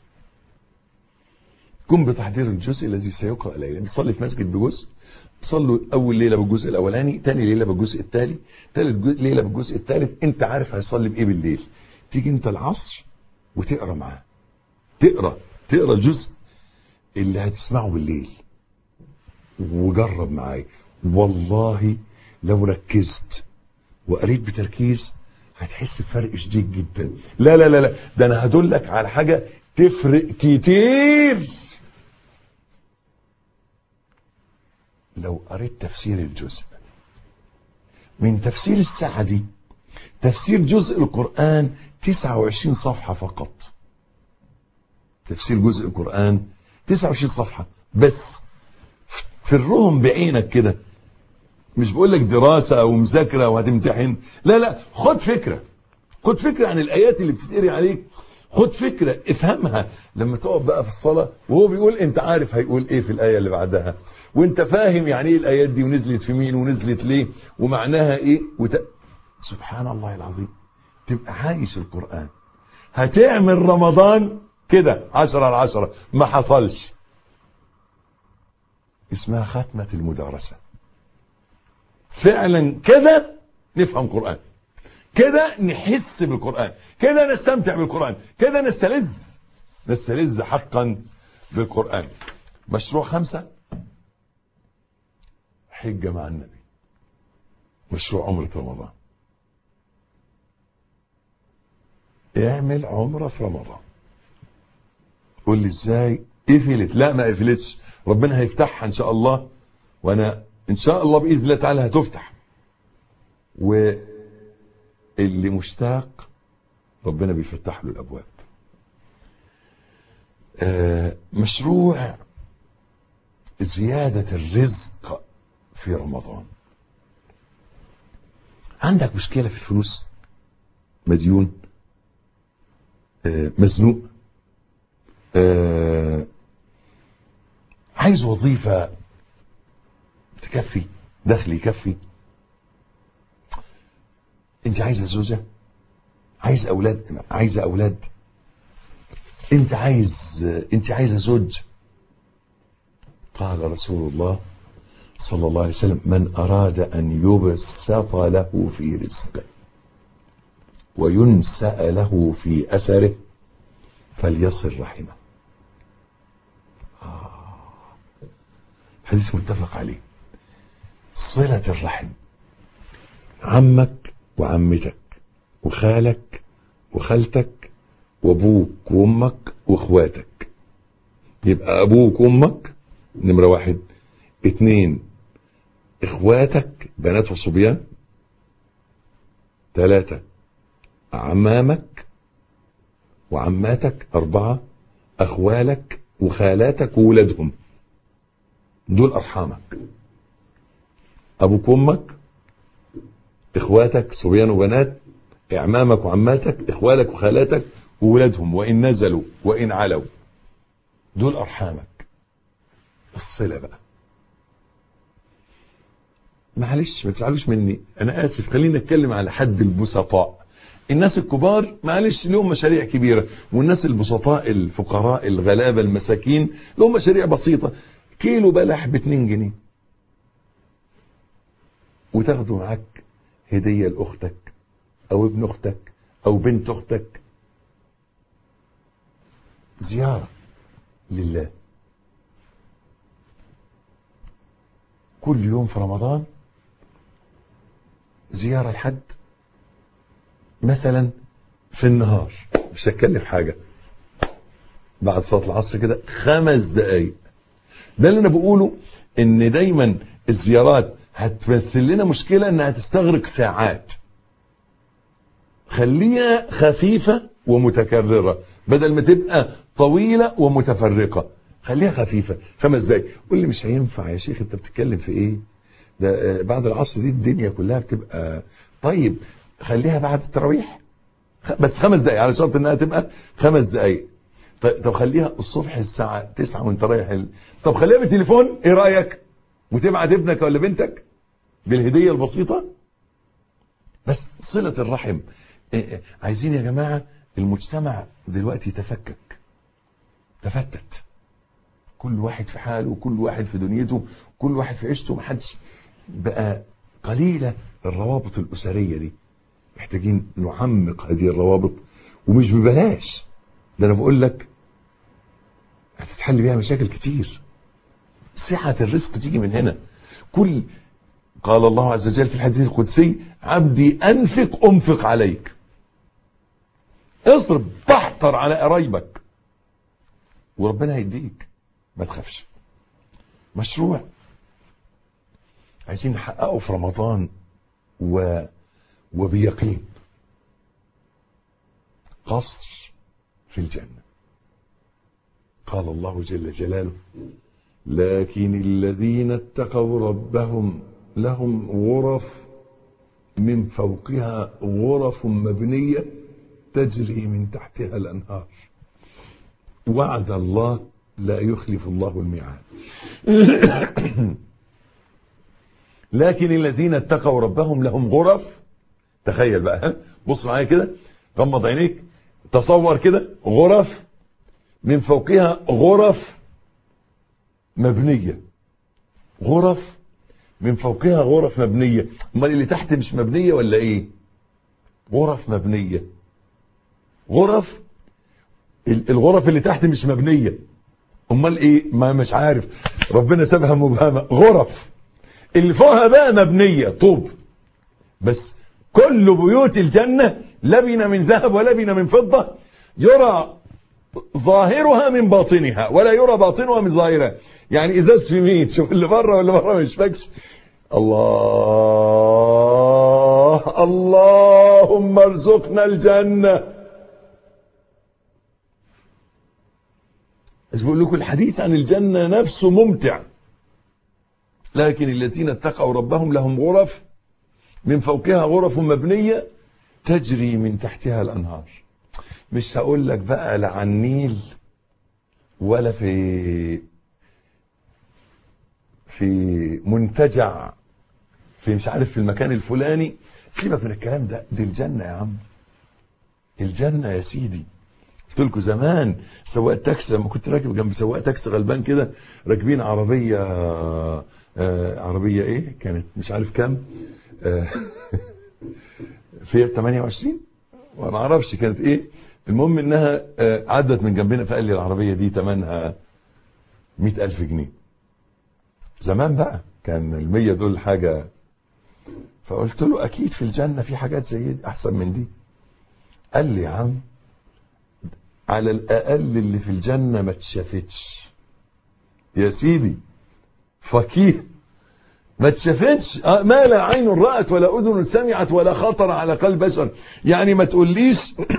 B: قم بتحضير الجزء الذي سيقرأ ليلا. نصلي في مسجد بجزء، صلوا اول ليله بالجزء الاولاني، ثاني ليله بالجزء الثاني، ثالث ليله بالجزء الثالث. انت عارف هيصلي بايه بالليل، تيجي انت العصر وتقرا معاه، تقرا الجزء اللي هتسمعه بالليل، وجرب معايا والله لو ركزت وقريت بتركيز هتحس بفرق شديد جدا. لا لا لا لا، ده انا هدلك على حاجه تفرق كتير. لو قريت تفسير الجزء من تفسير السعدي، تفسير جزء القرآن 29 صفحة فقط، تفسير جزء القرآن 29 صفحة بس، فرهم بعينك كده، مش بقول لك دراسة او مذاكرة وهتمتحن، لا لا، خد فكرة، خد فكرة عن الآيات اللي بتتقري عليك، خد فكرة افهمها لما تقف بقى في الصلاة وهو بيقول انت عارف هيقول ايه في الآية اللي بعدها، وانت فاهم يعني ايه الآيات دي ونزلت في مين ونزلت ليه ومعناها ايه سبحان الله العظيم. تبقى عايش القرآن. هتعمل رمضان كده 10/10 ما حصلش، اسمها ختمة المدارسة. فعلا كده نفهم قرآن، كده نحس بالقرآن، كده نستمتع بالقرآن، كده نستلذ حقا بالقرآن. مشروع 5 حجة مع النبي، مشروع عمرة رمضان. اعمل عمرة في رمضان. قول لي ازاي؟ قفلت؟ لا ما قفلتش، ربنا هيفتحها ان شاء الله، وانا ان شاء الله باذن الله تعالى هتفتح. واللي مشتاق ربنا بيفتح له الابواب. مشروع زيادة الرزق في رمضان. عندك مشكلة في الفلوس، مديون، مزنوق، عايز وظيفة تكفي، دخل يكفي، انت عايزة زوجة، عايز اولاد، عايزة اولاد، انت عايزة زوج. قال رسول الله صلى الله عليه وسلم من اراد ان يبسط له في رزقه وينسأ له في اثره فليصل رحمه. حديث متفق عليه. صلة الرحم، عمك وعمتك وخالك وخالتك وابوك وامك واخواتك. يبقى ابوك وامك نمرة 1، 2 اخواتك بنات وصبيان، 3 عمامك وعماتك، 4 اخوالك وخالاتك وولادهم. دول ارحامك، ابوك وامك، اخواتك صبيان وبنات، اعمامك وعماتك، اخوالك وخالاتك وولادهم وان نزلوا وان علوا. دول ارحامك. الصلة بقى، معلش ما تزعلوش مني، انا اسف، خلينا نتكلم على حد البسطاء. الناس الكبار معلش لهم مشاريع كبيرة، والناس البسطاء الفقراء الغلابة المساكين لهم مشاريع بسيطة. كيلو بلح ب2 جنيه وتاخده معاك هدية لاختك او ابن اختك او بنت اختك، زيارة لله. كل يوم في رمضان زيارة لحد، مثلا في النهار مش هتكلف حاجة، بعد صلاة العصر كده 5 دقايق. ده اللي انا بقوله، ان دايما الزيارات هتمثل لنا مشكلة انها تستغرق ساعات. خليها خفيفة ومتكررة بدل ما تبقى طويلة ومتفرقة. خليها خفيفة 5 دقايق. قول لي مش هينفع يا شيخ، انت بتتكلم في ايه؟ ده بعد العصر دي الدنيا كلها بتبقى. طيب خليها بعد التراويح بس 5 دقايق، على شرط انها تبقى 5 دقايق. طب خليها الصبح الساعة 9 وانت رايح طب خليها بالتليفون، ايه رأيك؟ وتبعت ابنك ولا بنتك بالهدية البسيطة. بس صلة الرحم. عايزين يا جماعة المجتمع دلوقتي تفتت، كل واحد في حاله وكل واحد في دنيته، كل واحد في عيشته، محدش بقى. قليلة الروابط الأسرية دي، محتاجين نعمق هذه الروابط، ومش ببلاش. ده انا بقول لك هتتحل بيها مشاكل كتير. سعة الرزق تيجي من هنا. قال الله عز وجل في الحديث القدسي عبدي انفق عليك. اصرف تحتر على قرايبك وربنا هيديك، ما تخافش. مشروع عايزين نحققه في رمضان وبيقين، قصر في الجنة. قال الله جل جلاله لكن الذين اتقوا ربهم لهم غرف من فوقها غرف مبنية تجري من تحتها الأنهار. وعد الله لا يخلف الله الميعاد. لكن الذين اتقوا ربهم لهم غرف. تخيل بقى، بص معايا كده، غمض عينيك، تصور كده غرف من فوقها غرف مبنية. غرف من فوقها غرف مبنية. امال اللي تحت مش مبنية ولا ايه؟ غرف مبنية. غرف، الغرف اللي تحت مش مبنية، امال ايه؟ ما مش عارف، ربنا سابها مبهمة. غرف اللي فوقها بقى مبنية طوب. بس كل بيوت الجنة لبن من ذهب ولبن من فضة، يرى ظاهرها من باطنها ولا يرى باطنها من ظاهرها. يعني ازاز في مين؟ شوف اللي بره واللي بره مش فاكش. الله، اللهم ارزقنا الجنة. بقول لكم الحديث عن الجنة نفسه ممتع. لكن الذين اتقوا ربهم لهم غرف من فوقها غرف مبنية تجري من تحتها الأنهار. مش هقول لك بقى لا عن النيل ولا في منتجع في مش عارف في المكان الفلاني. سيبك من الكلام ده، دي الجنة يا عم، الجنة يا سيدي. قلت لكم زمان سواق تاكسي، لما كنت راكب جنب سواق تاكسي غلبان كده، راكبين عربية عربية ايه كانت مش عارف كام، فيها 28 وما اعرفش كانت ايه. المهم انها عدت من جنبنا، فقال لي العربية دي ثمنها 100,000 جنيه. زمان بقى كان 100 دول حاجة. فقلت له اكيد في الجنة في حاجات زي دي احسن من دي. قال لي يا عم على الاقل اللي في الجنة ما تشافتش يا سيدي، فكيه ما تشافتش، ما لا عين رأت ولا اذن سمعت ولا خطر على قلب بشر. يعني ما تقوليش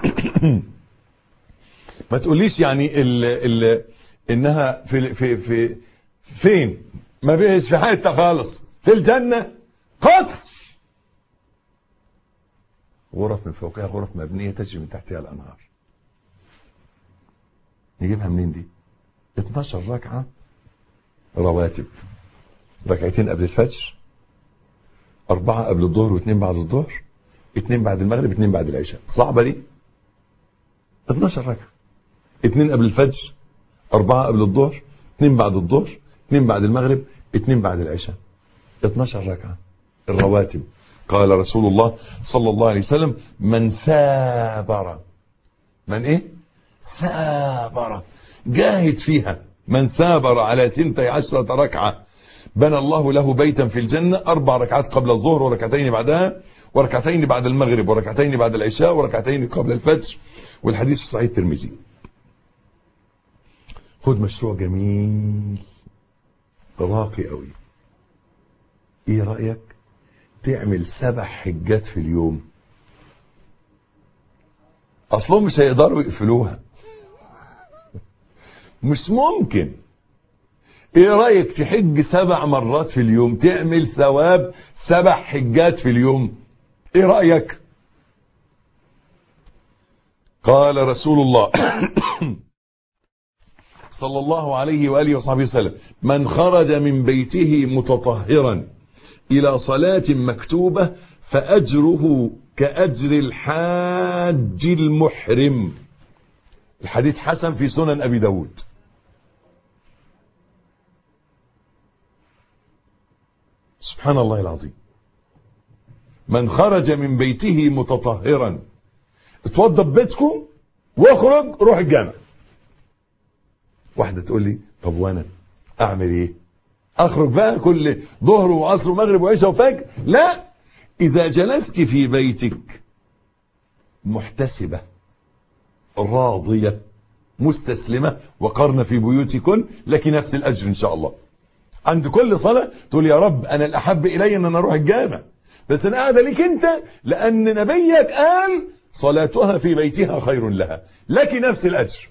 B: ما تقوليش يعني انها في فين، ما بيش في حته خالص. في الجنة قصر، غرف من فوقها غرف مبنية تجري من تحتها الأنهار. نجيبها منين دي؟ 12 ركعة رواتب، ركعتين قبل الفجر، 4 قبل الظهر و2 بعد الظهر، 2 بعد المغرب، 2 بعد العشاء. صعبة دي؟ 12 ركعة، 2 قبل الفجر، 4 قبل الظهر، 2 بعد الظهر، 2 بعد المغرب، 2 بعد العشاء. 12 ركعة الرواتب. قال رسول الله صلى الله عليه وسلم: من ثابر، من ايه؟ ثابر، جاهد فيها. من ثابر على 12 ركعة بنى الله له بيتا في الجنة، 4 ركعات قبل الظهر وركعتين بعدها، وركعتين بعد المغرب، وركعتين بعد العشاء، وركعتين قبل الفجر. والحديث في صحيح الترمذي. خد مشروع جميل راقي قوي. ايه رأيك تعمل 7 حجات في اليوم؟ اصلهم مش هيقدروا يقفلوها، مش ممكن. ايه رأيك تحج 7 مرات في اليوم، تعمل ثواب 7 حجات في اليوم؟ ايه رأيك؟ قال رسول الله صلى الله عليه وآله وصحبه وسلم: من خرج من بيته متطهرا إلى صلاة مكتوبة فأجره كأجر الحاج المحرم. الحديث حسن في سنن أبي داود. سبحان الله العظيم. من خرج من بيته متطهرا، اتوضى ببيتكم واخرج روح الجامع. واحدة تقول لي طب وانا اعمل ايه؟ اخرج بقى كل ظهر وعصر ومغرب وعشاء وفجر؟ لا، اذا جلست في بيتك محتسبة راضية مستسلمة وقرن في بيوتكن لك نفس الاجر ان شاء الله. عند كل صلاة تقول يا رب انا الاحب الي ان انا اروح الجامع، بس انا قاعدة ليك انت، لان نبيك قال صلاتها في بيتها خير لها، لك نفس الاجر.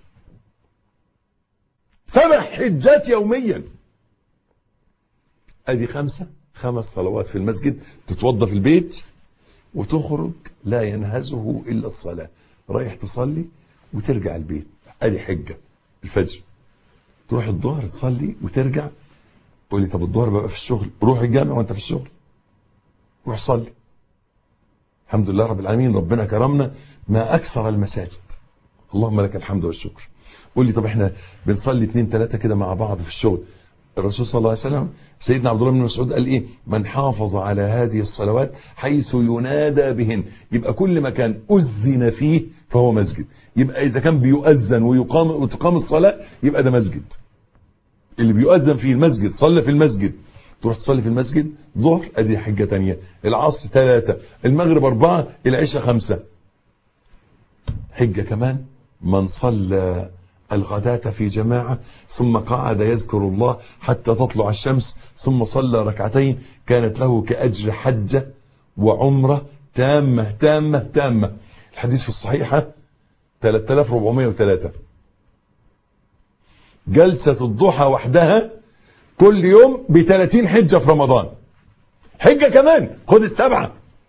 B: 7 حجات يوميا، ادي 5 صلوات في المسجد، تتوضى في البيت، وتخرج لا ينهزه إلا الصلاة، رايح تصلي وترجع البيت، ادي حجة. الفجر تروح الظهر تصلي وترجع. تقول لي طب الظهر بقى في الشغل، روح الجامع وانت في الشغل، روح صلي. الحمد لله رب العالمين، ربنا كرمنا ما أكثر المساجد، اللهم لك الحمد والشكر. قول لي طب احنا بنصلي 2 3 كده مع بعض في الشغل. الرسول صلى الله عليه وسلم سيدنا عبد الله بن مسعود قال ايه؟ من حافظ على هذه الصلوات حيث ينادى بهن. يبقى كل مكان أذن فيه فهو مسجد. يبقى إذا كان بيؤذن وتقام الصلاة يبقى ده مسجد. اللي بيؤذن فيه المسجد، صلى في المسجد، تروح تصلي في المسجد. ظهر ادي حجة تانية، العصر 3، المغرب 4، العشاء 5. حجة كمان من صلى الغداة في جماعة ثم قعد يذكر الله حتى تطلع الشمس ثم صلى ركعتين كانت له كأجر حجة وعمرة تامة تامة تامة. الحديث في الصحيحة 3403. جلسة الضحى وحدها كل يوم ب30 حجة في رمضان. حجة كمان، خد ال7.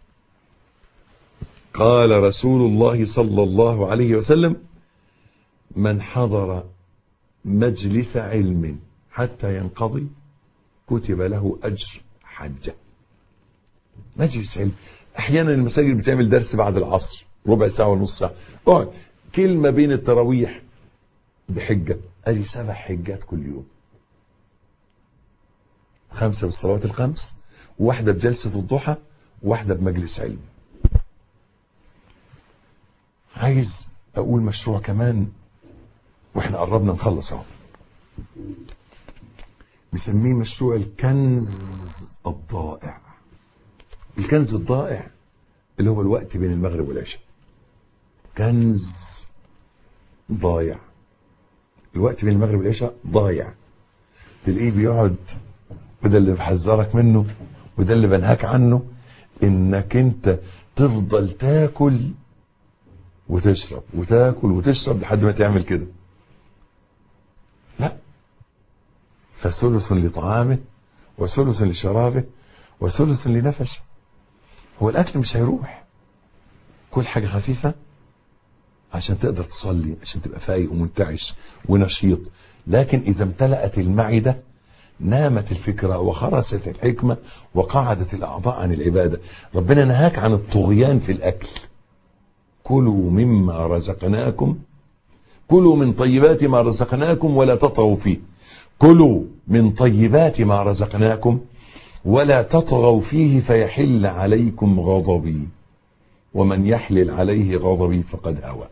B: قال رسول الله صلى الله عليه وسلم من حضر مجلس علم حتى ينقضي كتب له أجر حجة. مجلس علم، احيانا المساجد بتعمل درس بعد العصر ربع ساعة ونص ساعة، اقعد كلمة بين التراويح بحجة. ادي 7 حجات كل يوم، 5 بالصلوات ال5، وواحدة بجلسة الضحى، وواحدة بمجلس علم. عايز اقول مشروع كمان واحنا قربنا نخلص اهو، مسميه مشروع الكنز الضائع. الكنز الضائع اللي هو الوقت بين المغرب والعشاء. كنز ضايع، الوقت بين المغرب والعشاء ضايع. تلاقيه بيقعد، وده اللي بحذرك منه وده اللي بنهاك عنه، انك انت تفضل تاكل وتشرب وتاكل وتشرب لحد ما تعمل كده. لا، فثلث لطعامه وثلث لشرابه وثلث لنفسه. هو الاكل مش هيروح، كل حاجة خفيفة عشان تقدر تصلي، عشان تبقى فايق ومنتعش ونشيط. لكن اذا امتلأت المعدة نامت الفكرة وخرست الحكمة وقعدت الاعضاء عن العبادة. ربنا نهاك عن الطغيان في الاكل. كلوا مما رزقناكم، كلوا من طيبات ما رزقناكم ولا تطغوا فيه. كلوا من طيبات ما رزقناكم ولا تطغوا فيه فيحل عليكم غضبي ومن يحلل عليه غضبي فقد هوى.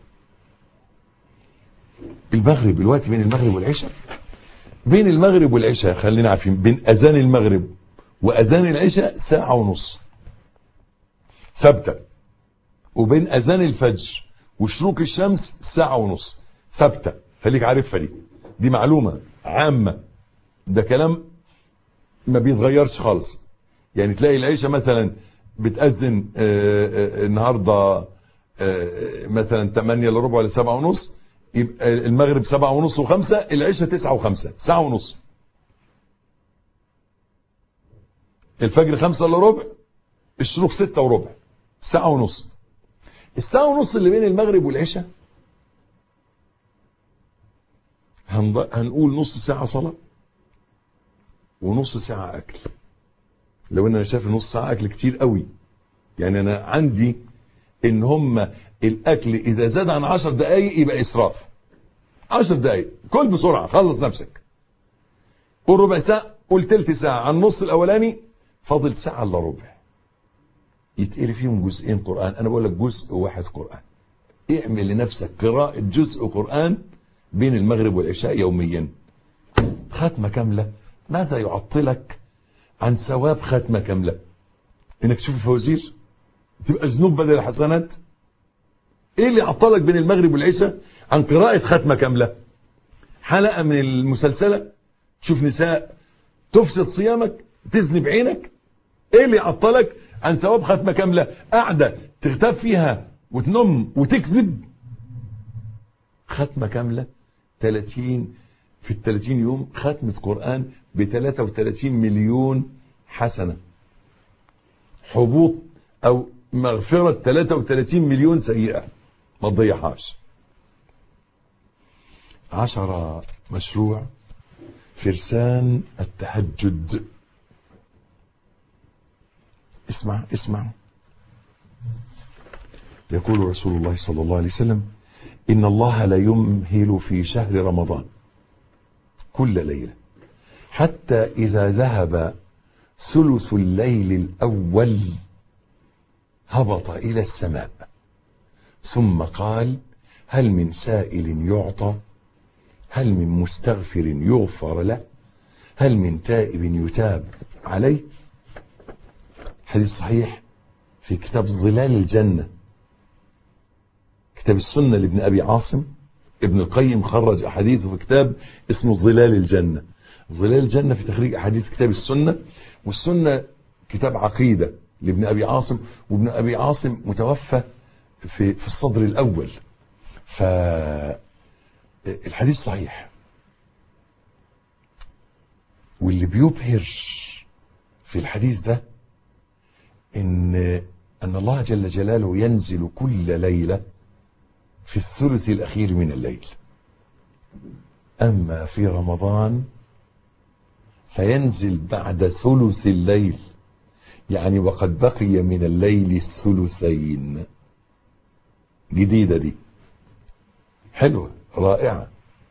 B: المغرب، الوقت بين المغرب والعشاء، بين المغرب والعشاء خلينا عارفين بين اذان المغرب واذان العشاء 1.5 ساعة ثابتة، وبين اذان الفجر وشروق الشمس 1.5 ساعة ثابتة. خليك عارفها، دي معلومة عامة، ده كلام ما بيتغيرش خالص. يعني تلاقي العشاء مثلا بتأذن النهاردة مثلا 8 إلا ربع ولا 7:30، يبقى المغرب 7:30 و5، العشاء 9 و5، 1.5 ساعة. الفجر 5 إلا ربع، الشروق 6 وربع، 1.5 ساعة. 1.5 ساعة اللي بين المغرب والعشاء هنقول نص ساعة صلاة ونص ساعة أكل. لو أنا شايف نص ساعة أكل كتير قوي، يعني أنا عندي إن هم الأكل إذا زاد عن 10 دقايق يبقى إسراف. 10 دقايق كل بسرعة، خلص نفسك. قول ربع ساعة، قول تلت ساعة عن النص الأولاني، فاضل 1 ساعة إلا ربع يتقري فيهم جزئين قرآن. أنا بقول لك جزء واحد قرآن. اعمل لنفسك قراءة جزء قرآن بين المغرب والعشاء يوميا، ختمة كاملة. ماذا يعطلك عن ثواب ختمة كاملة؟ انك تشوف الفوازير تبقى ذنوب بدل الحسنات. ايه اللي يعطلك بين المغرب والعشاء عن قراءة ختمة كاملة؟ حلقة من المسلسلة تشوف نساء تفسد صيامك، تزني بعينك. ايه اللي يعطلك عن ثواب ختمة كاملة؟ قاعدة تغتاب فيها وتنم وتكذب. ختمة كاملة 30 في ال30 يوم، ختمة قرآن ب33 مليون حسنة. حبوط او مغفرة 33 مليون سيئة ما تضيعهاش. 10 مشروع فرسان التهجد. اسمع. يقول رسول الله صلى الله عليه وسلم: إن الله لا يمهل في شهر رمضان كل ليلة حتى إذا ذهب ثلث الليل الأول هبط إلى السماء ثم قال: هل من سائل يعطى؟ هل من مستغفر يغفر له؟ هل من تائب يتاب عليه؟ حديث صحيح في كتاب ظلال الجنة، كتاب السنة لابن أبي عاصم. ابن القيم خرج أحاديثه في كتاب اسمه ظلال الجنة. ظلال الجنة في تخريج أحاديث كتاب السنة، والسنة كتاب عقيدة لابن أبي عاصم، وابن أبي عاصم متوفى في الصدر الأول. فالحديث صحيح. واللي بيبهر في الحديث ده أن الله جل جلاله ينزل كل ليلة في الثلث الأخير من الليل، أما في رمضان فينزل بعد ثلث الليل، يعني وقد بقي من الليل الثلثين. جديدة دي، حلوة رائعة.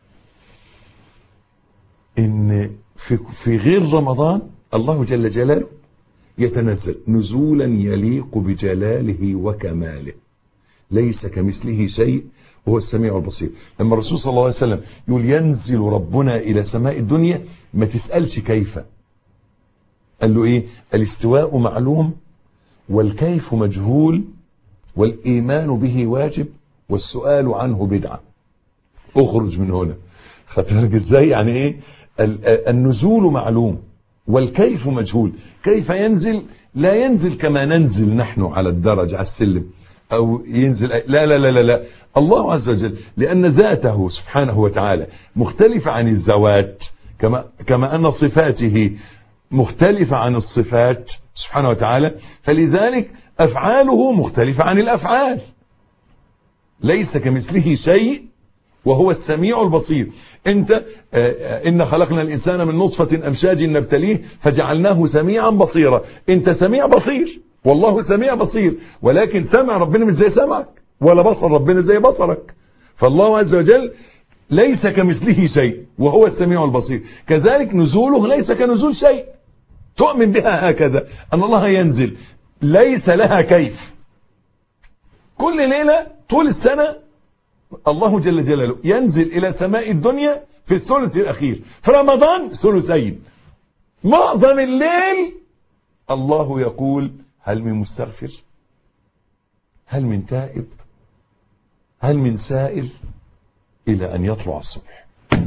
B: إن في غير رمضان الله جل جلاله يتنزل نزولا يليق بجلاله وكماله، ليس كمثله شيء وهو السميع البصير. لما الرسول صلى الله عليه وسلم يقول ينزل ربنا إلى سماء الدنيا، ما تسألش كيف. قال له إيه؟ الاستواء معلوم والكيف مجهول والإيمان به واجب والسؤال عنه بدعة. اخرج من هنا. خدت بالك ازاي؟ يعني ايه؟ النزول معلوم والكيف مجهول. كيف ينزل؟ لا ينزل كما ننزل نحن على الدرج على السلم، او ينزل لا لا لا لا, لا. الله عز وجل لان ذاته سبحانه وتعالى مختلفة عن الذوات، كما ان صفاته مختلفة عن الصفات سبحانه وتعالى، فلذلك افعاله مختلفة عن الافعال. ليس كمثله شيء وهو السميع البصير. انت ان خلقنا الانسان من نطفة امشاج نبتليه فجعلناه سميعا بصيرا. انت سميع بصير والله سميع بصير، ولكن سمع ربنا مش زي سمعك، ولا بصر ربنا زي بصرك. فالله عز وجل ليس كمثله شيء وهو السميع البصير. كذلك نزوله ليس كنزول شيء. تؤمن بها هكذا ان الله ينزل ليس لها كيف. كل ليلة طول السنة الله جل جلاله ينزل إلى سماء الدنيا في الثلث الأخير. في رمضان ثلثين، معظم الليل الله يقول: هل من مستغفر؟ هل من تائب؟ هل من سائل؟ إلى أن يطلع الصبح.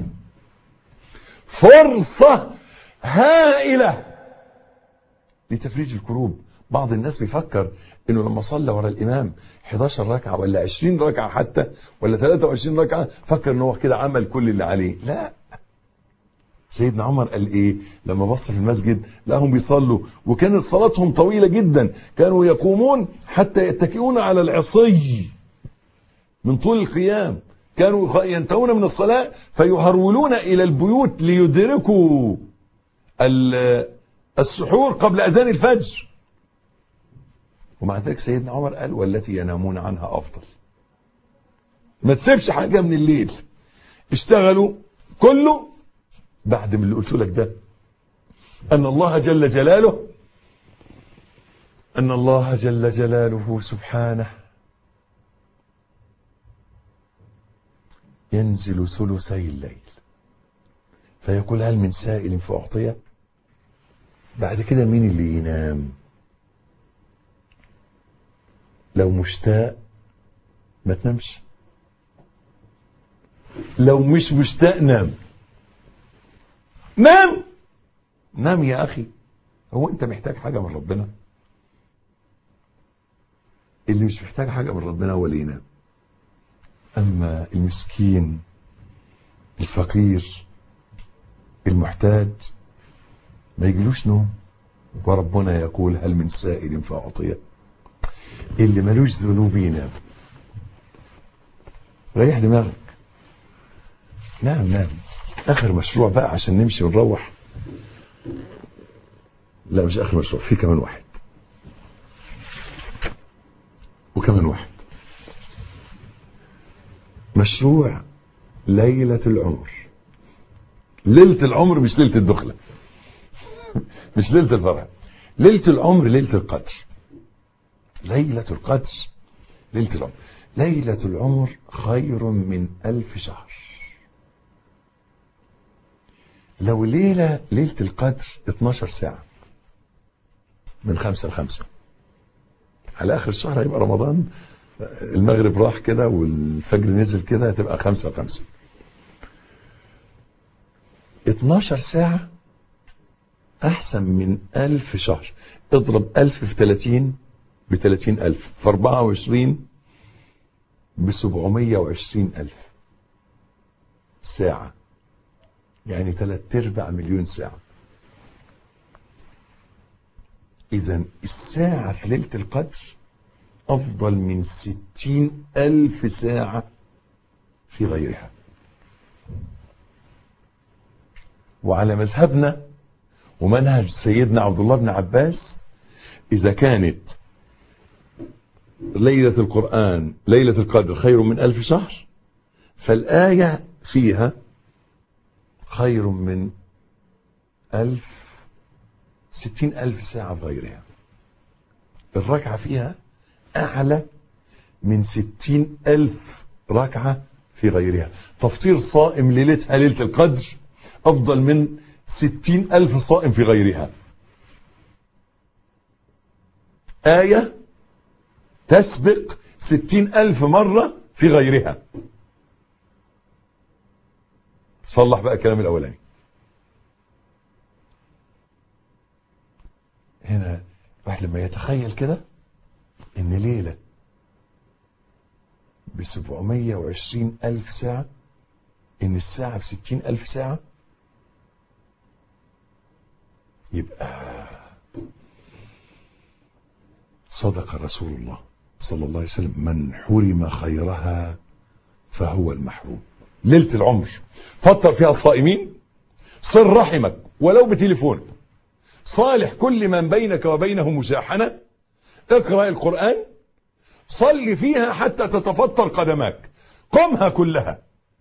B: فرصة هائلة لتفريج الكروب. بعض الناس بيفكر انه لما صلى ورا الامام 11 ركعة ولا 20 ركعة حتى ولا 23 ركعة فكر انه هو كده عمل كل اللي عليه. لا، سيدنا عمر قال ايه لما بص في المسجد لهم بيصلوا وكانت صلاتهم طويلة جدا، كانوا يقومون حتى يتكئون على العصي من طول القيام، كانوا ينتهون من الصلاة فيهرولون الى البيوت ليدركوا السحور قبل اذان الفجر. ومع ذلك سيدنا عمر قال: والتي ينامون عنها افضل. ما تسيبش حاجة من الليل، اشتغلوا كله بعد من اللي قلت لك ده. ان الله جل جلاله سبحانه ينزل ثلثي الليل فيقول: هل من سائل فأعطيه؟ بعد كده مين اللي ينام؟ لو مشتاق ما تنامش، لو مش مشتاق نام يا أخي. هو أنت محتاج حاجة من ربنا؟ اللي مش محتاج حاجة من ربنا هو اللي ينام. أما المسكين الفقير المحتاج ما يجلوش نوم، وربنا يقول: هل من سائل فأعطيه. اللي ملوش ذنوب ينام. ريح دماغك، نام. اخر مشروع بقى عشان نمشي ونروح. لا مش اخر مشروع، في كمان واحد وكمان واحد. مشروع ليلة العمر. ليلة العمر مش ليلة الدخلة مش ليلة الفرح. ليلة العمر ليلة القدر. ليلة القدر ليلة العمر. ليلة العمر خير من 1000 شهر. لو ليلة القدر 12 ساعة من 5 ل5، على آخر الشهر هيبقى رمضان، المغرب راح كده والفجر نزل كده، هتبقى 5 ل5. 12 ساعة أحسن من 1000 شهر. اضرب 1000 في 30 ب30,000، في 24 ب720,000 ساعة، يعني 3/4 مليون ساعة. إذن الساعة في ليلة القدر أفضل من 60,000 ساعة في غيرها. وعلى مذهبنا ومنهج سيدنا عبد الله بن عباس، إذا كانت ليلة القرآن ليلة القدر خير من 1000 شهر، فالآية فيها خير من 60,000 ساعة في غيرها. الركعة فيها أعلى من 60,000 ركعة في غيرها. تفطير صائم ليلتها ليلة القدر أفضل من 60,000 صائم في غيرها. آية تسبق 60,000 مرة في غيرها. صلح بقى الكلام الأولاني. هنا واحد لما يتخيل كده إن ليلة ب720,000 ساعة، إن الساعة ب60,000 ساعة، يبقى صدق رسول الله صلى الله عليه وسلم: من حرم خيرها فهو المحروم. ليلة العمر فطر فيها الصائمين، صل رحمك ولو بتليفون، صالح كل من بينك وبينه مشاحنة، اقرأ القرآن، صل فيها حتى تتفطر قدماك، قمها كلها.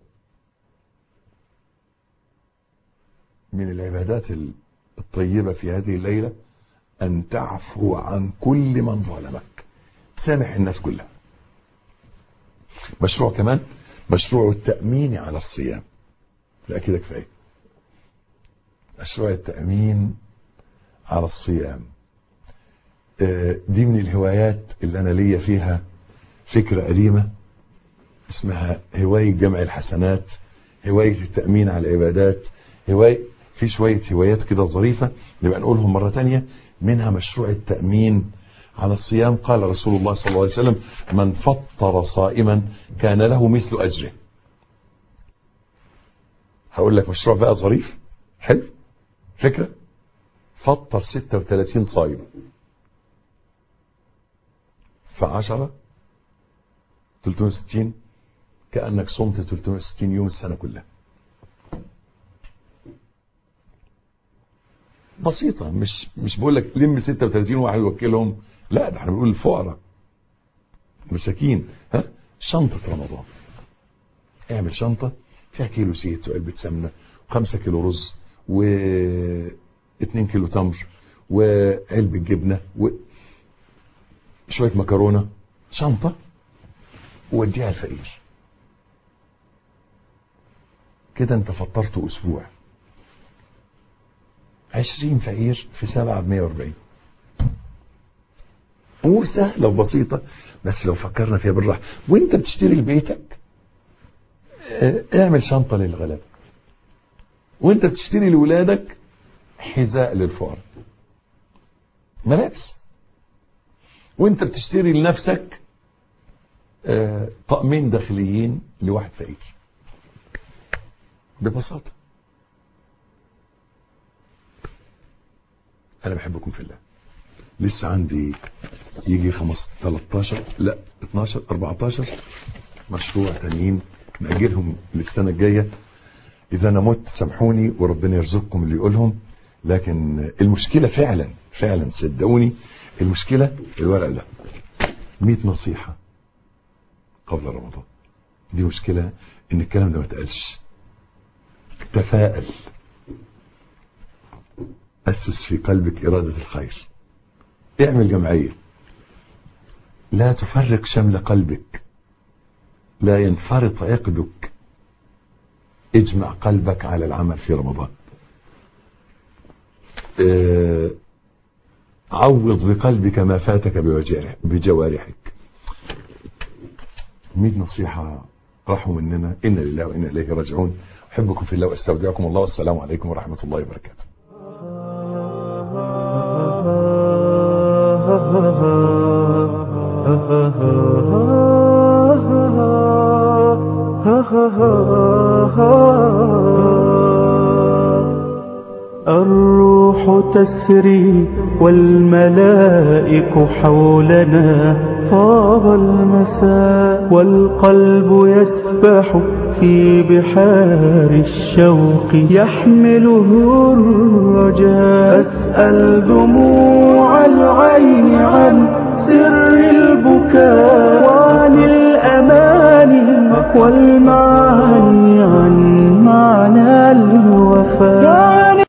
B: من العبادات الطيبة في هذه الليلة أن تعفو عن كل من ظلمك، سامح الناس كلها. مشروع كمان، مشروع التأمين على الصيام. لا كده كفاية. مشروع التأمين على الصيام دي من الهوايات اللي أنا ليا فيها فكرة قديمة اسمها هواية جمع الحسنات، هواية التأمين على العبادات، في شوية هوايات كده ظريفة نبقى نقولهم مرة تانية. منها مشروع التأمين على الصيام. قال رسول الله صلى الله عليه وسلم: من فطر صائما كان له مثل أجره. هقول لك مشروع بقى ظريف حلو، فكرة. فطر 36 صايم، ف10 360، كأنك صمت 360 يوم السنة كلها. بسيطة، مش بقول لك لم 36 واحد وكلهم، لا، ده احنا بنقول الفقراء مساكين. شنطة رمضان، اعمل شنطة فيها كيلو زيت وعلبة سمنة و5 كيلو رز و2 كيلو تمر وعلبة جبنة وشوية مكرونة، شنطة، ووديها الفقير. كده انت فطرت اسبوع. 20 فقير في 7 ب140. امور سهله وبسيطه، بس لو فكرنا فيها بالراحه. وانت بتشتري لبيتك اعمل شنطه للغلابه، وانت بتشتري لولادك حذاء للفقراء، ملابس، وانت بتشتري لنفسك طقمين داخليين لواحد فقير. ببساطه. انا بحبكم في الله. لسه عندي يجي 13 لا 12 14 مشروع تانيين نأجلهم للسنة الجاية. إذا أنا مت سامحوني وربنا يرزقكم اللي يقولهم. لكن المشكلة فعلا صدقوني، المشكلة الورق ده 100 نصيحة قبل رمضان. دي مشكلة إن الكلام ده ما اتقالش. تفائل، أسس في قلبك إرادة الخير، اعمل جمعية، لا تفرق شمل قلبك، لا ينفرط عقدك، اجمع قلبك على العمل في رمضان. عوض بقلبك ما فاتك بجوارحك. 100 نصيحة راحوا مننا. إنا لله وإنا إليه راجعون. أحبكم في الله وأستودعكم الله، والسلام عليكم ورحمة الله وبركاته.
A: الروح تسري والملائك حولنا، طاب المساء والقلب يسبح في بحار الشوق يحمله الرجاء. أسأل دموع العين عن سر البكاء وعن الأماني والمعاني عن معنى الوفاء.